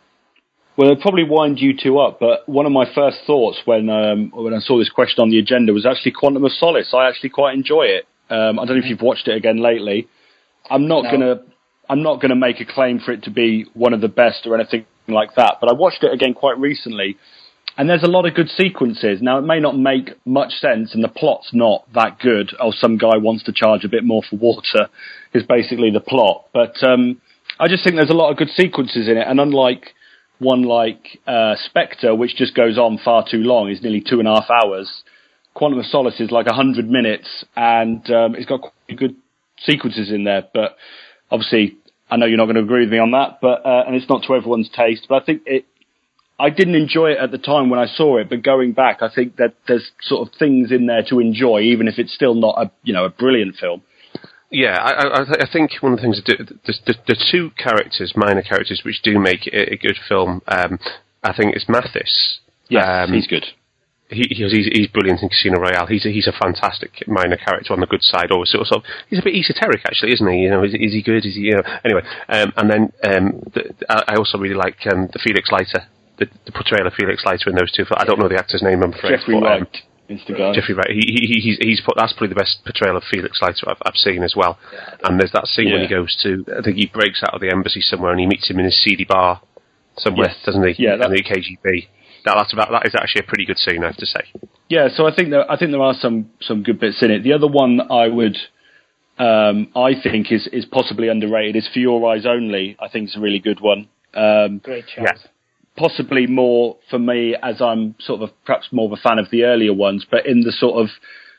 Well, it'll probably wind you two up, but one of my first thoughts when um, when I saw this question on the agenda was actually Quantum of Solace. I actually quite enjoy it. Um, I don't know if you've watched it again lately. I'm not no. gonna I'm not gonna make a claim for it to be one of the best or anything like that, but I watched it again quite recently. And there's a lot of good sequences. Now, it may not make much sense, and the plot's not that good. Oh, some guy wants to charge a bit more for water is basically the plot. But um, I just think there's a lot of good sequences in it. And unlike one like uh, Spectre, which just goes on far too long, is nearly two and a half hours, Quantum of Solace is like one hundred minutes, and um, it's got quite good sequences in there. But obviously, I know you're not going to agree with me on that, but uh, and it's not to everyone's taste. But I think it... I didn't enjoy it at the time when I saw it, but going back, I think that there's sort of things in there to enjoy, even if it's still not a, you know, a brilliant film. Yeah, I, I, I think one of the things, that do, the, the, the two characters, minor characters, which do make it a good film, um, I think it's Mathis. Yeah, um, he's good. He, he's, he's brilliant in Casino Royale. He's a, he's a fantastic minor character on the good side. Or sort of, he's a bit esoteric, actually, isn't he? You know, is, is he good? Is he? You know, anyway, um, and then um, the, I also really like um, the Felix Leiter. The, the portrayal of Felix Leiter in those two. I don't know the actor's name, I'm afraid. Jeffrey but, um, Wright is the guy. Jeffrey Wright. He, he, he's, he's put, that's probably the best portrayal of Felix Leiter I've, I've seen as well. Yeah. And there's that scene yeah. when he goes to, I think he breaks out of the embassy somewhere and he meets him in his seedy bar somewhere, yes. doesn't he? Yeah, in the K G B. That, that's about, that is actually a pretty good scene, I have to say. Yeah, so I think there, I think there are some, some good bits in it. The other one I would, um, I think is, is possibly underrated is For Your Eyes Only. I think it's a really good one. Um, Great choice. Yeah. Possibly more for me, as I'm sort of perhaps more of a fan of the earlier ones, but in the sort of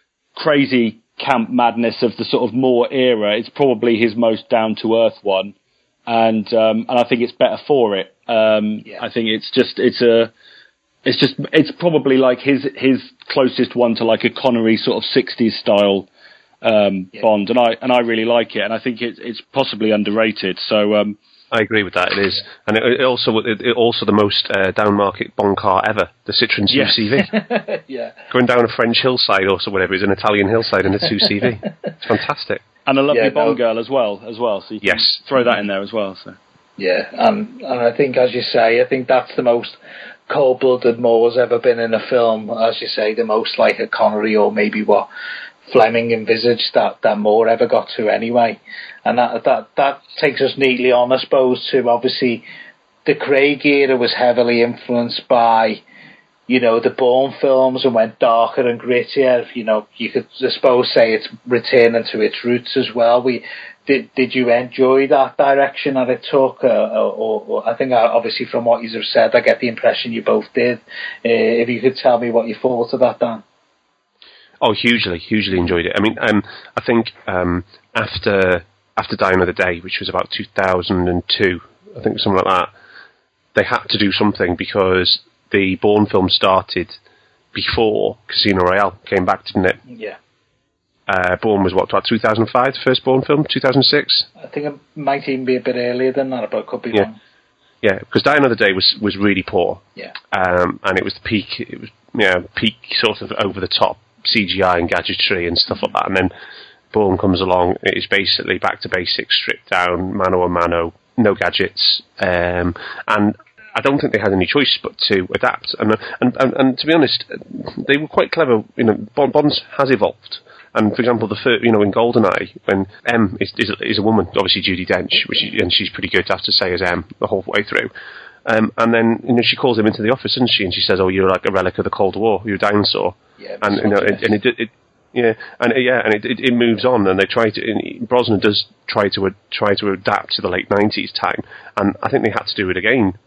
crazy camp madness of the sort of Moore era, it's probably his most down to earth one, and um, and I think it's better for it. Um, yeah. I think it's just it's a it's just it's probably like his his closest one to like a Connery sort of sixties style um, yeah. Bond, and I and I really like it, and I think it's it's possibly underrated. So. Um, I agree with that. It is, and it, it also it, it also the most uh, down market Bond car ever, the Citroen two C V. Yeah, going down a French hillside or so whatever, it's an Italian hillside in a two C V. It's fantastic, and a lovely yeah, Bond no. girl as well, as well. So you can yes, throw that in there as well. So yeah, um, and I think, as you say, I think that's the most cold-blooded Moore's ever been in a film. As you say, the most like a Connery or maybe what Fleming envisaged that, that Moore ever got to anyway. And that, that that takes us neatly on, I suppose, to obviously the Craig era was heavily influenced by, you know, the Bourne films and went darker and grittier. You know, you could, I suppose, say it's returning to its roots as well. We did did you enjoy that direction that it took? Uh, or, or I think uh, obviously from what you have said, I get the impression you both did. Uh, if you could tell me what you thought of that, Dan. Oh, hugely, hugely enjoyed it. I mean, um, I think um, after after Die Another Day, which was about two thousand two, I think something like that, they had to do something because the Bourne film started before Casino Royale came back, didn't it? Yeah. Uh, Bourne was what, about two thousand five, the first Bourne film? two thousand six? I think it might even be a bit earlier than that, but it could be yeah. wrong. Yeah, because Die Another Day was, was really poor. Yeah. Um, and it was the peak, it was, you know, peak sort of over the top C G I and gadgetry and stuff like that, and then Bourne comes along. It is basically back to basics, stripped down, mano a mano, no gadgets, um, and I don't think they had any choice but to adapt. And and and, and to be honest, they were quite clever. You know, Bond has evolved. And for example, the first, you know, in GoldenEye, when M is is a, is a woman, obviously Judi Dench, which is, and she's pretty good, I have to say, as M the whole way through. Um, and then, you know, she calls him into the office, doesn't she? And she says, "Oh, you're like a relic of the Cold War. You're a dinosaur." Yeah, and you know, it, and it, it, yeah, and it, yeah, and it, it, it moves on, and they try to. And Brosnan does try to uh, try to adapt to the late nineties time, and I think they had to do it again.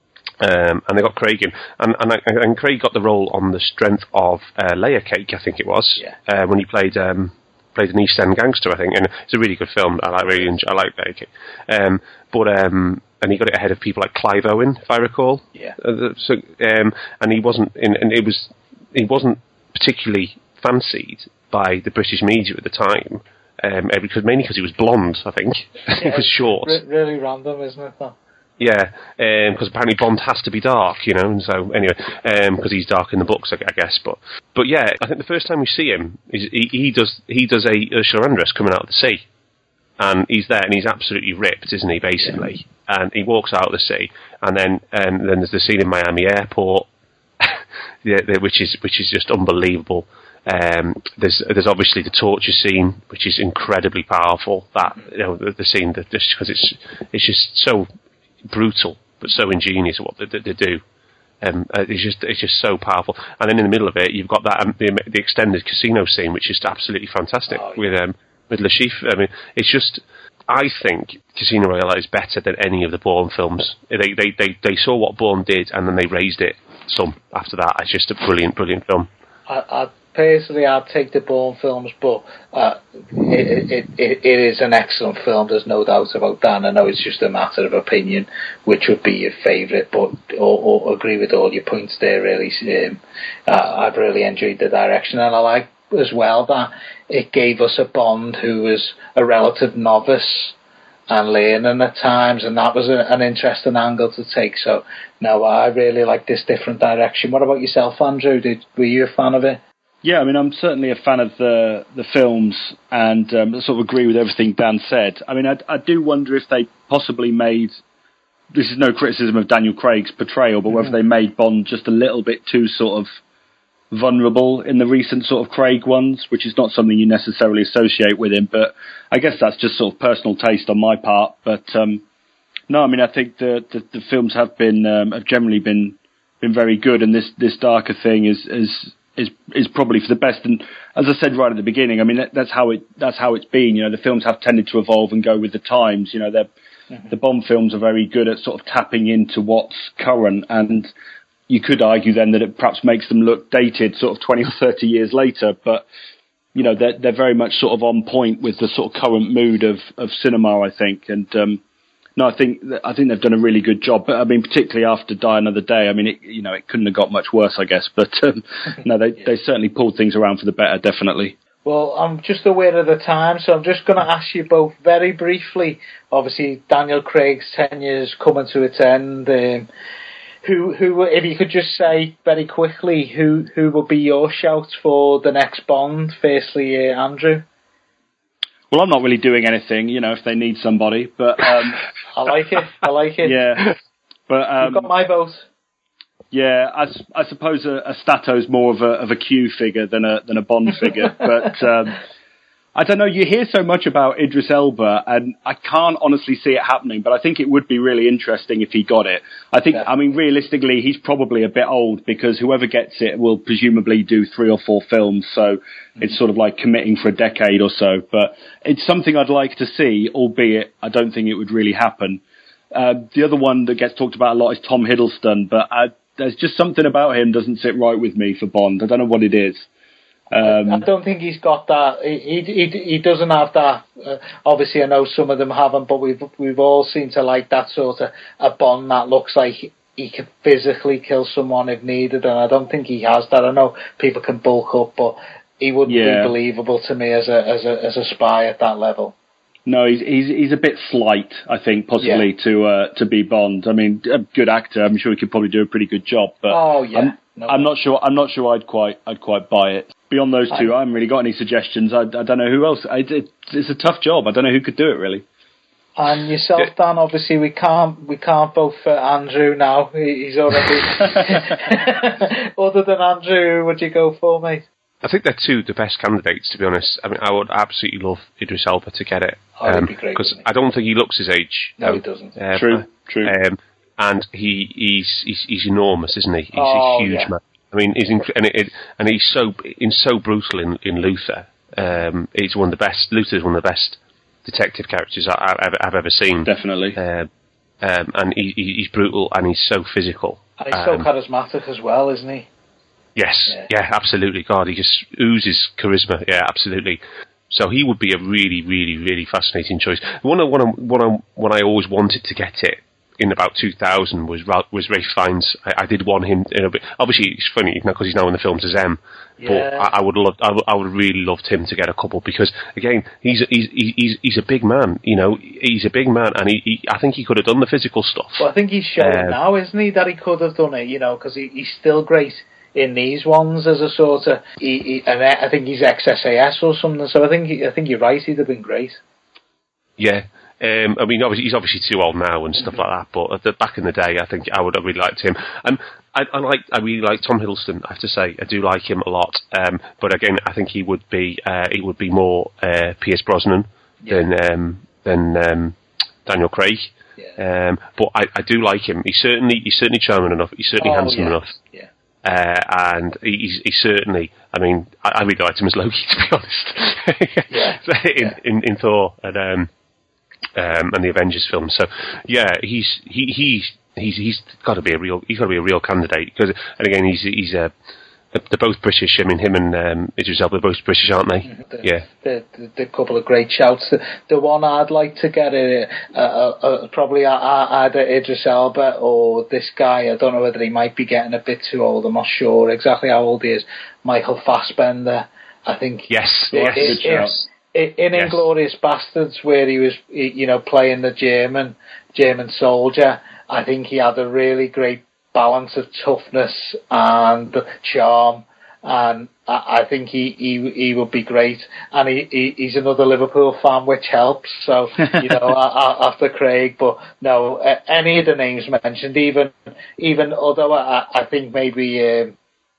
Um, and they got Craig in, and and, and Craig got the role on the strength of uh, Layer Cake, I think it was, yeah. uh, when he played um, played an East End gangster, I think, and it's a really good film. I like really enjoy, I like Layer Cake, um, but um, and he got it ahead of people like Clive Owen, if I recall. Yeah. Uh, so um, and he wasn't in, and it was he wasn't particularly fancied by the British media at the time, um, because mainly because he was blonde, I think. Yeah, he was short. Re- really random, isn't it? Though? Yeah, because um, apparently Bond has to be dark, you know, and so, anyway, because um, he's dark in the books, I, I guess, but, but yeah, I think the first time we see him, is he, he does he does a Ursula Andress coming out of the sea, and he's there, and he's absolutely ripped, isn't he, basically, yeah. And he walks out of the sea, and then um, then there's the scene in Miami Airport, yeah, which is which is just unbelievable. Um, there's there's obviously the torture scene, which is incredibly powerful, that, you know, the, the scene, that just because it's it's just so brutal, but so ingenious at what they, they do. Um, uh, it's just it's just so powerful. And then in the middle of it, you've got that um, the, the extended casino scene, which is absolutely fantastic. Oh, yeah. with um, with Le Chiffre. I mean, it's just. I think Casino Royale is better than any of the Bourne films. They they they they saw what Bourne did, and then they raised it some after that. It's just a brilliant brilliant film. I, I personally, I'd take the Bourne films, but uh, it, it, it, it is an excellent film, there's no doubt about that. And I know it's just a matter of opinion, which would be your favourite, but or, or agree with all your points there, really. Um, uh, I've really enjoyed the direction, and I like as well that it gave us a Bond who was a relative novice and learning at times, and that was a, an interesting angle to take. So, no, I really like this different direction. What about yourself, Andrew? Did, were you a fan of it? Yeah, I mean, I'm certainly a fan of the the films, and um, sort of agree with everything Dan said. I mean, I, I do wonder if they possibly made, this is no criticism of Daniel Craig's portrayal, but mm-hmm. whether they made Bond just a little bit too sort of vulnerable in the recent sort of Craig ones, which is not something you necessarily associate with him, but I guess that's just sort of personal taste on my part. But um, no, I mean, I think the the, the films have been um, have generally been been very good, and this this darker thing is is is is probably for the best. And as I said right at the beginning, I mean, that, that's how it that's how it's been. You know, the films have tended to evolve and go with the times. You know, they're, mm-hmm. the Bond films are very good at sort of tapping into what's current, and you could argue then that it perhaps makes them look dated sort of twenty or thirty years later, but, you know, they're, they're very much sort of on point with the sort of current mood of, of cinema, I think. And, um, no, I think, I think they've done a really good job. But I mean, particularly after Die Another Day, I mean, it, you know, it couldn't have got much worse, I guess. But, um, no, they, they certainly pulled things around for the better, definitely. Well, I'm just aware of the time, so I'm just going to ask you both very briefly. Obviously, Daniel Craig's tenure's coming to its end. Um, Who, who, if you could just say very quickly, who, who will be your shout for the next Bond? Firstly, uh, Andrew. Well, I'm not really doing anything, you know, if they need somebody, but um, I like it. I like it. Yeah, but um, you've got my vote. Yeah, I, I suppose a, a Stato's more of a of a Q figure than a than a Bond figure, but um, I don't know, you hear so much about Idris Elba, and I can't honestly see it happening, but I think it would be really interesting if he got it. I think, yeah. I mean, realistically, he's probably a bit old, because whoever gets it will presumably do three or four films, so mm-hmm. it's sort of like committing for a decade or so. But it's something I'd like to see, albeit I don't think it would really happen. Uh, the other one that gets talked about a lot is Tom Hiddleston, but I, there's just something about him doesn't sit right with me for Bond. I don't know what it is. Um, I don't think he's got that. He he, he doesn't have that. Uh, obviously, I know some of them haven't, but we've we've all seemed to like that sort of a Bond that looks like he, he could physically kill someone if needed, and I don't think he has that. I know people can bulk up, but he wouldn't yeah. be believable to me as a as a as a spy at that level. No, he's he's he's a bit slight, I think, possibly yeah. to uh, to be Bond. I mean, a good actor. I'm sure he could probably do a pretty good job. But oh yeah, I'm, no I'm not sure. I'm not sure. I'd quite I'd quite buy it. Beyond those two, I, I haven't really got any suggestions. I, I don't know who else. I, it, it's a tough job. I don't know who could do it really. And yourself, Dan. Obviously, we can't we can't vote for Andrew now. He, he's already. Other than Andrew, who would you go for, mate? I think they're two of the best candidates, to be honest. I mean, I would absolutely love Idris Elba to get it. Oh, um, be great, because I don't think he looks his age. No, um, he doesn't. Um, true, true. Um, and he he's, he's he's enormous, isn't he? He's oh, a huge yeah. man. I mean, he's inc- and, it, and he's so he's so brutal in, in Luther. Um, he's one of the best. Luther's one of the best detective characters I, I've, ever, I've ever seen. Definitely. Um, um, and he, he's brutal, and he's so physical. And he's um, so charismatic as well, isn't he? Yes, yeah. yeah, absolutely. God, he just oozes charisma. Yeah, absolutely. So he would be a really, really, really fascinating choice. One of one of one of when I always wanted to get it in about two thousand was was Ralph Fiennes. I, I did want him. In a bit. Obviously, it's funny because he's now in the films as M. Yeah. But I, I would love. I would, I would really loved him to get a couple because again, he's a, he's he's he's a big man. You know, he's a big man, and he, he I think he could have done the physical stuff. Well, I think he's showing um, now, isn't he, that he could have done it. You know, because he, he's still great in these ones as a sort of, he, he, and I think he's ex S A S or something. So I think he, I think you're right. He'd have been great. Yeah, um, I mean, obviously he's obviously too old now and stuff like that. But at the, back in the day, I think I would have really liked him. Um, I, I like, I really like Tom Hiddleston. I have to say, I do like him a lot. Um, but again, I think he would be, uh, he would be more uh, Pierce Brosnan yeah. than um, than um, Daniel Craig. Yeah. Um, but I, I do like him. He's certainly he's certainly charming enough. He's certainly oh, handsome yeah. enough. Yeah. Uh, and he's, he's certainly, I mean, I, I really liked him as Loki, to be honest. yeah. in, yeah. in, in Thor and um, um, and the Avengers film. So yeah, he's he he's he's he's got to be a real he's got to be a real candidate because, and again, he's he's a. They're both British. I mean, him and um, Idris Elba are both British, aren't they? The, yeah. The, the, the couple of great shouts. The, the one I'd like to get uh, uh, uh, probably either Idris Elba or this guy. I don't know whether he might be getting a bit too old. I'm not sure exactly how old he is. Michael Fassbender. I think. Yes. It, yes. It, yes. It, in yes. Inglourious Bastards, where he was, you know, playing the German German soldier, I think he had a really great balance of toughness and charm, and I, I think he, he he would be great. And he, he he's another Liverpool fan, which helps. So you know, after Craig, but no, any of the names mentioned, even even although I, I think maybe um,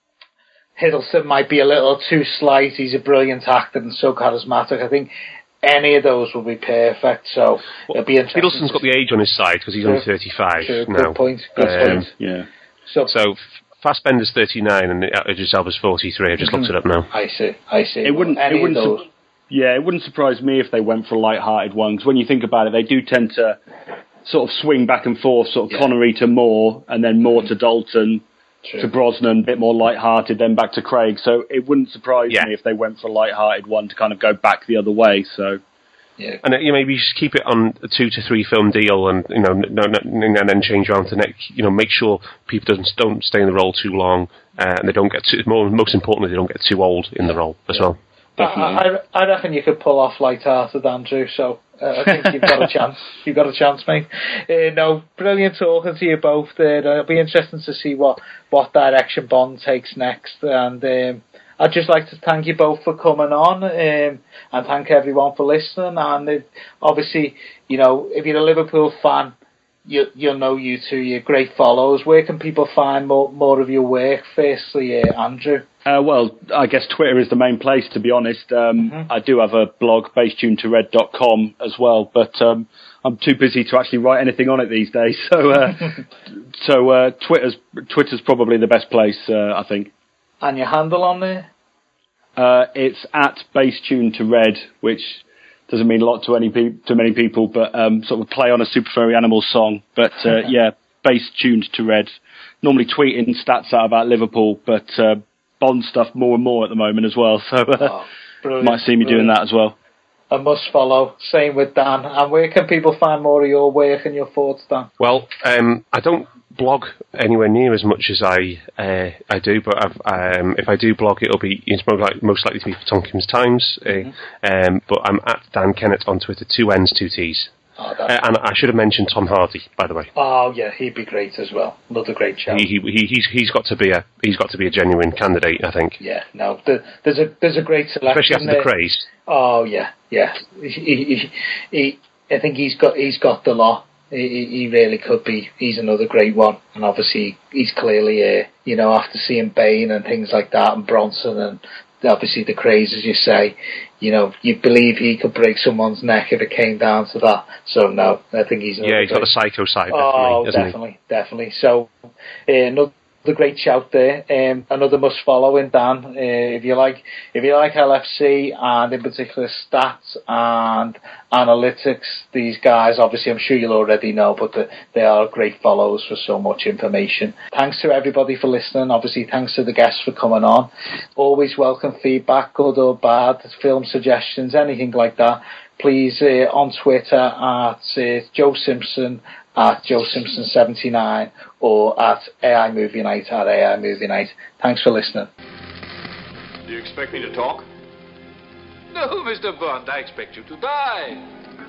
Hiddleston might be a little too slight. He's a brilliant actor and so charismatic. I think any of those will be perfect, so well, it'll be interesting. Hiddleston's got the age on his side because he's only thirty-five True. now. Good point. Good um, point. Yeah. So, so Fassbender's thirty-nine and Idris Elba's forty-three. I just mm-hmm. looked it up now. I see. I see. It wouldn't. Any it wouldn't. of those. Su- yeah, it wouldn't surprise me if they went for a light-hearted one. Because when you think about it, they do tend to sort of swing back and forth, sort of yeah. Connery to Moore, and then Moore to Dalton. True. To Brosnan, a bit more light-hearted, then back to Craig. So it wouldn't surprise yeah. me if they went for a light-hearted one to kind of go back the other way. So, yeah, and uh, you know, maybe just keep it on a two to three film deal, and you know, no, no, and then change around to next. You know, make sure people doesn't don't stay in the role too long, uh, and they don't get too. More, most importantly, they don't get too old in the role as yeah. well. I, I, I reckon you could pull off light-hearted, Andrew. So uh, I think you've got a chance. You've got a chance, mate. Uh, no, brilliant talking to you both. There, it'll be interesting to see what, what direction Bond takes next. And um, I'd just like to thank you both for coming on, um, and thank everyone for listening. And it, obviously, you know, if you're a Liverpool fan, you, you'll know you two, you're great followers. Where can people find more, more of your work? Firstly, uh, Andrew. Uh, well, I guess Twitter is the main place, to be honest. Um, mm-hmm. I do have a blog, base tune to red dot com as well, but um, I'm too busy to actually write anything on it these days. So, uh, so uh, Twitter's Twitter's probably the best place, uh, I think. And your handle on there? Uh, it's at base tune to red, which doesn't mean a lot to any pe- to many people, but um, sort of play on a Super Furry Animals song. But uh, yeah, base tuned to red. Normally tweeting stats out about Liverpool, but uh, Bond stuff more and more at the moment as well. So uh, oh, might see me brilliant. doing that as well. A must follow. Same with Dan. And where can people find more of your work and your thoughts, Dan? Well, um, I don't blog anywhere near as much as I uh, I do, but I've, um, if I do blog, it'll be it's most, like, most likely to be for Tompkins Times. Uh, mm-hmm. um, but I'm at Dan Kennett on Twitter, two N's, two T's. Oh, uh, and I should have mentioned Tom Hardy, by the way. Oh yeah, he'd be great as well. Another great chap. He, he he's he's got to be a he's got to be a genuine candidate, I think. Yeah, no, the, there's a there's a great selection, especially after there. the craze. Oh yeah, yeah. He, he, he, I think he's got he's got the lot. He, he really could be. He's another great one, and obviously he's clearly, uh, you know, after seeing Bane and things like that, and Bronson, and obviously the craze, as you say, you know, you believe he could break someone's neck if it came down to that. So no, I think he's yeah, he's got the psycho side. Oh, definitely, definitely, definitely. So uh, another great shout there. Um, another must follow in Dan. Uh, if you like, if you like L F C and in particular stats and analytics, these guys, obviously, I'm sure you'll already know, but the, they are great follows for so much information. Thanks to everybody for listening. Obviously, thanks to the guests for coming on. Always welcome feedback, good or bad, film suggestions, anything like that. Please uh, on Twitter at uh, Joe Simpson. At Joe Simpson seventy-nine or at A I Movie Night at A I Movie Night. Thanks for listening. Do you expect me to talk? No, Mister Bond, I expect you to die.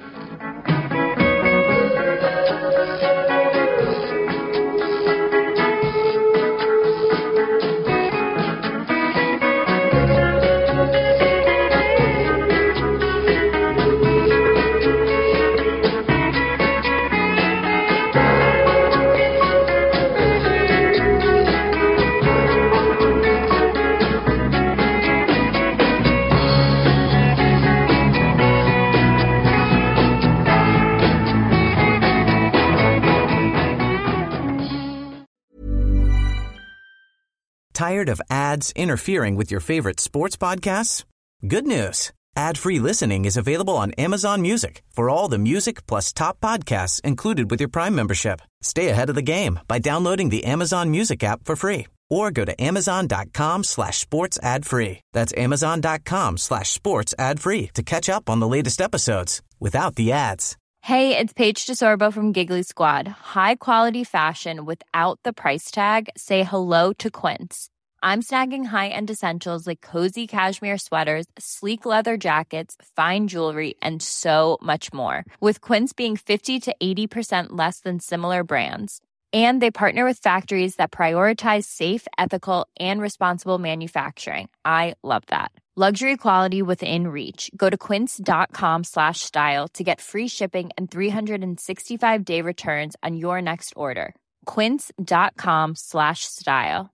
Tired of ads interfering with your favorite sports podcasts? Good news. Ad-free listening is available on Amazon Music for all the music plus top podcasts included with your Prime membership. Stay ahead of the game by downloading the Amazon Music app for free or go to amazon.com slash sports ad free. That's amazon.com slash sports ad free to catch up on the latest episodes without the ads. Hey, it's Paige DeSorbo from Giggly Squad. High quality fashion without the price tag. Say hello to Quince. I'm snagging high-end essentials like cozy cashmere sweaters, sleek leather jackets, fine jewelry, and so much more. With Quince being fifty to eighty percent less than similar brands. And they partner with factories that prioritize safe, ethical, and responsible manufacturing. I love that. Luxury quality within reach. Go to quince.com slash style to get free shipping and three sixty-five day returns on your next order. Quince.com slash style.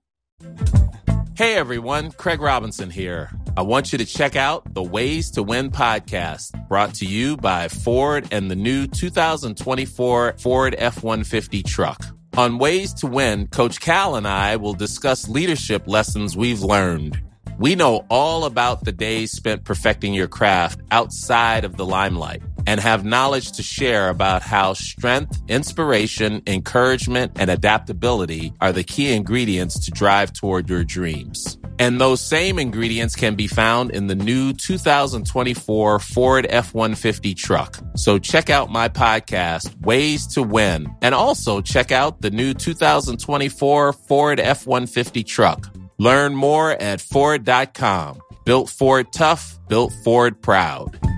Hey everyone, Craig Robinson here. I want you to check out the Ways to Win podcast, brought to you by Ford and the new two thousand twenty-four Ford F one fifty truck. On Ways to Win, Coach Cal and I will discuss leadership lessons we've learned. We know all about the days spent perfecting your craft outside of the limelight and have knowledge to share about how strength, inspiration, encouragement, and adaptability are the key ingredients to drive toward your dreams. And those same ingredients can be found in the new two thousand twenty-four Ford F one fifty truck. So check out my podcast, Ways to Win, and also check out the new two thousand twenty-four Ford F one fifty truck. Learn more at Ford dot com. Built Ford tough, built Ford proud.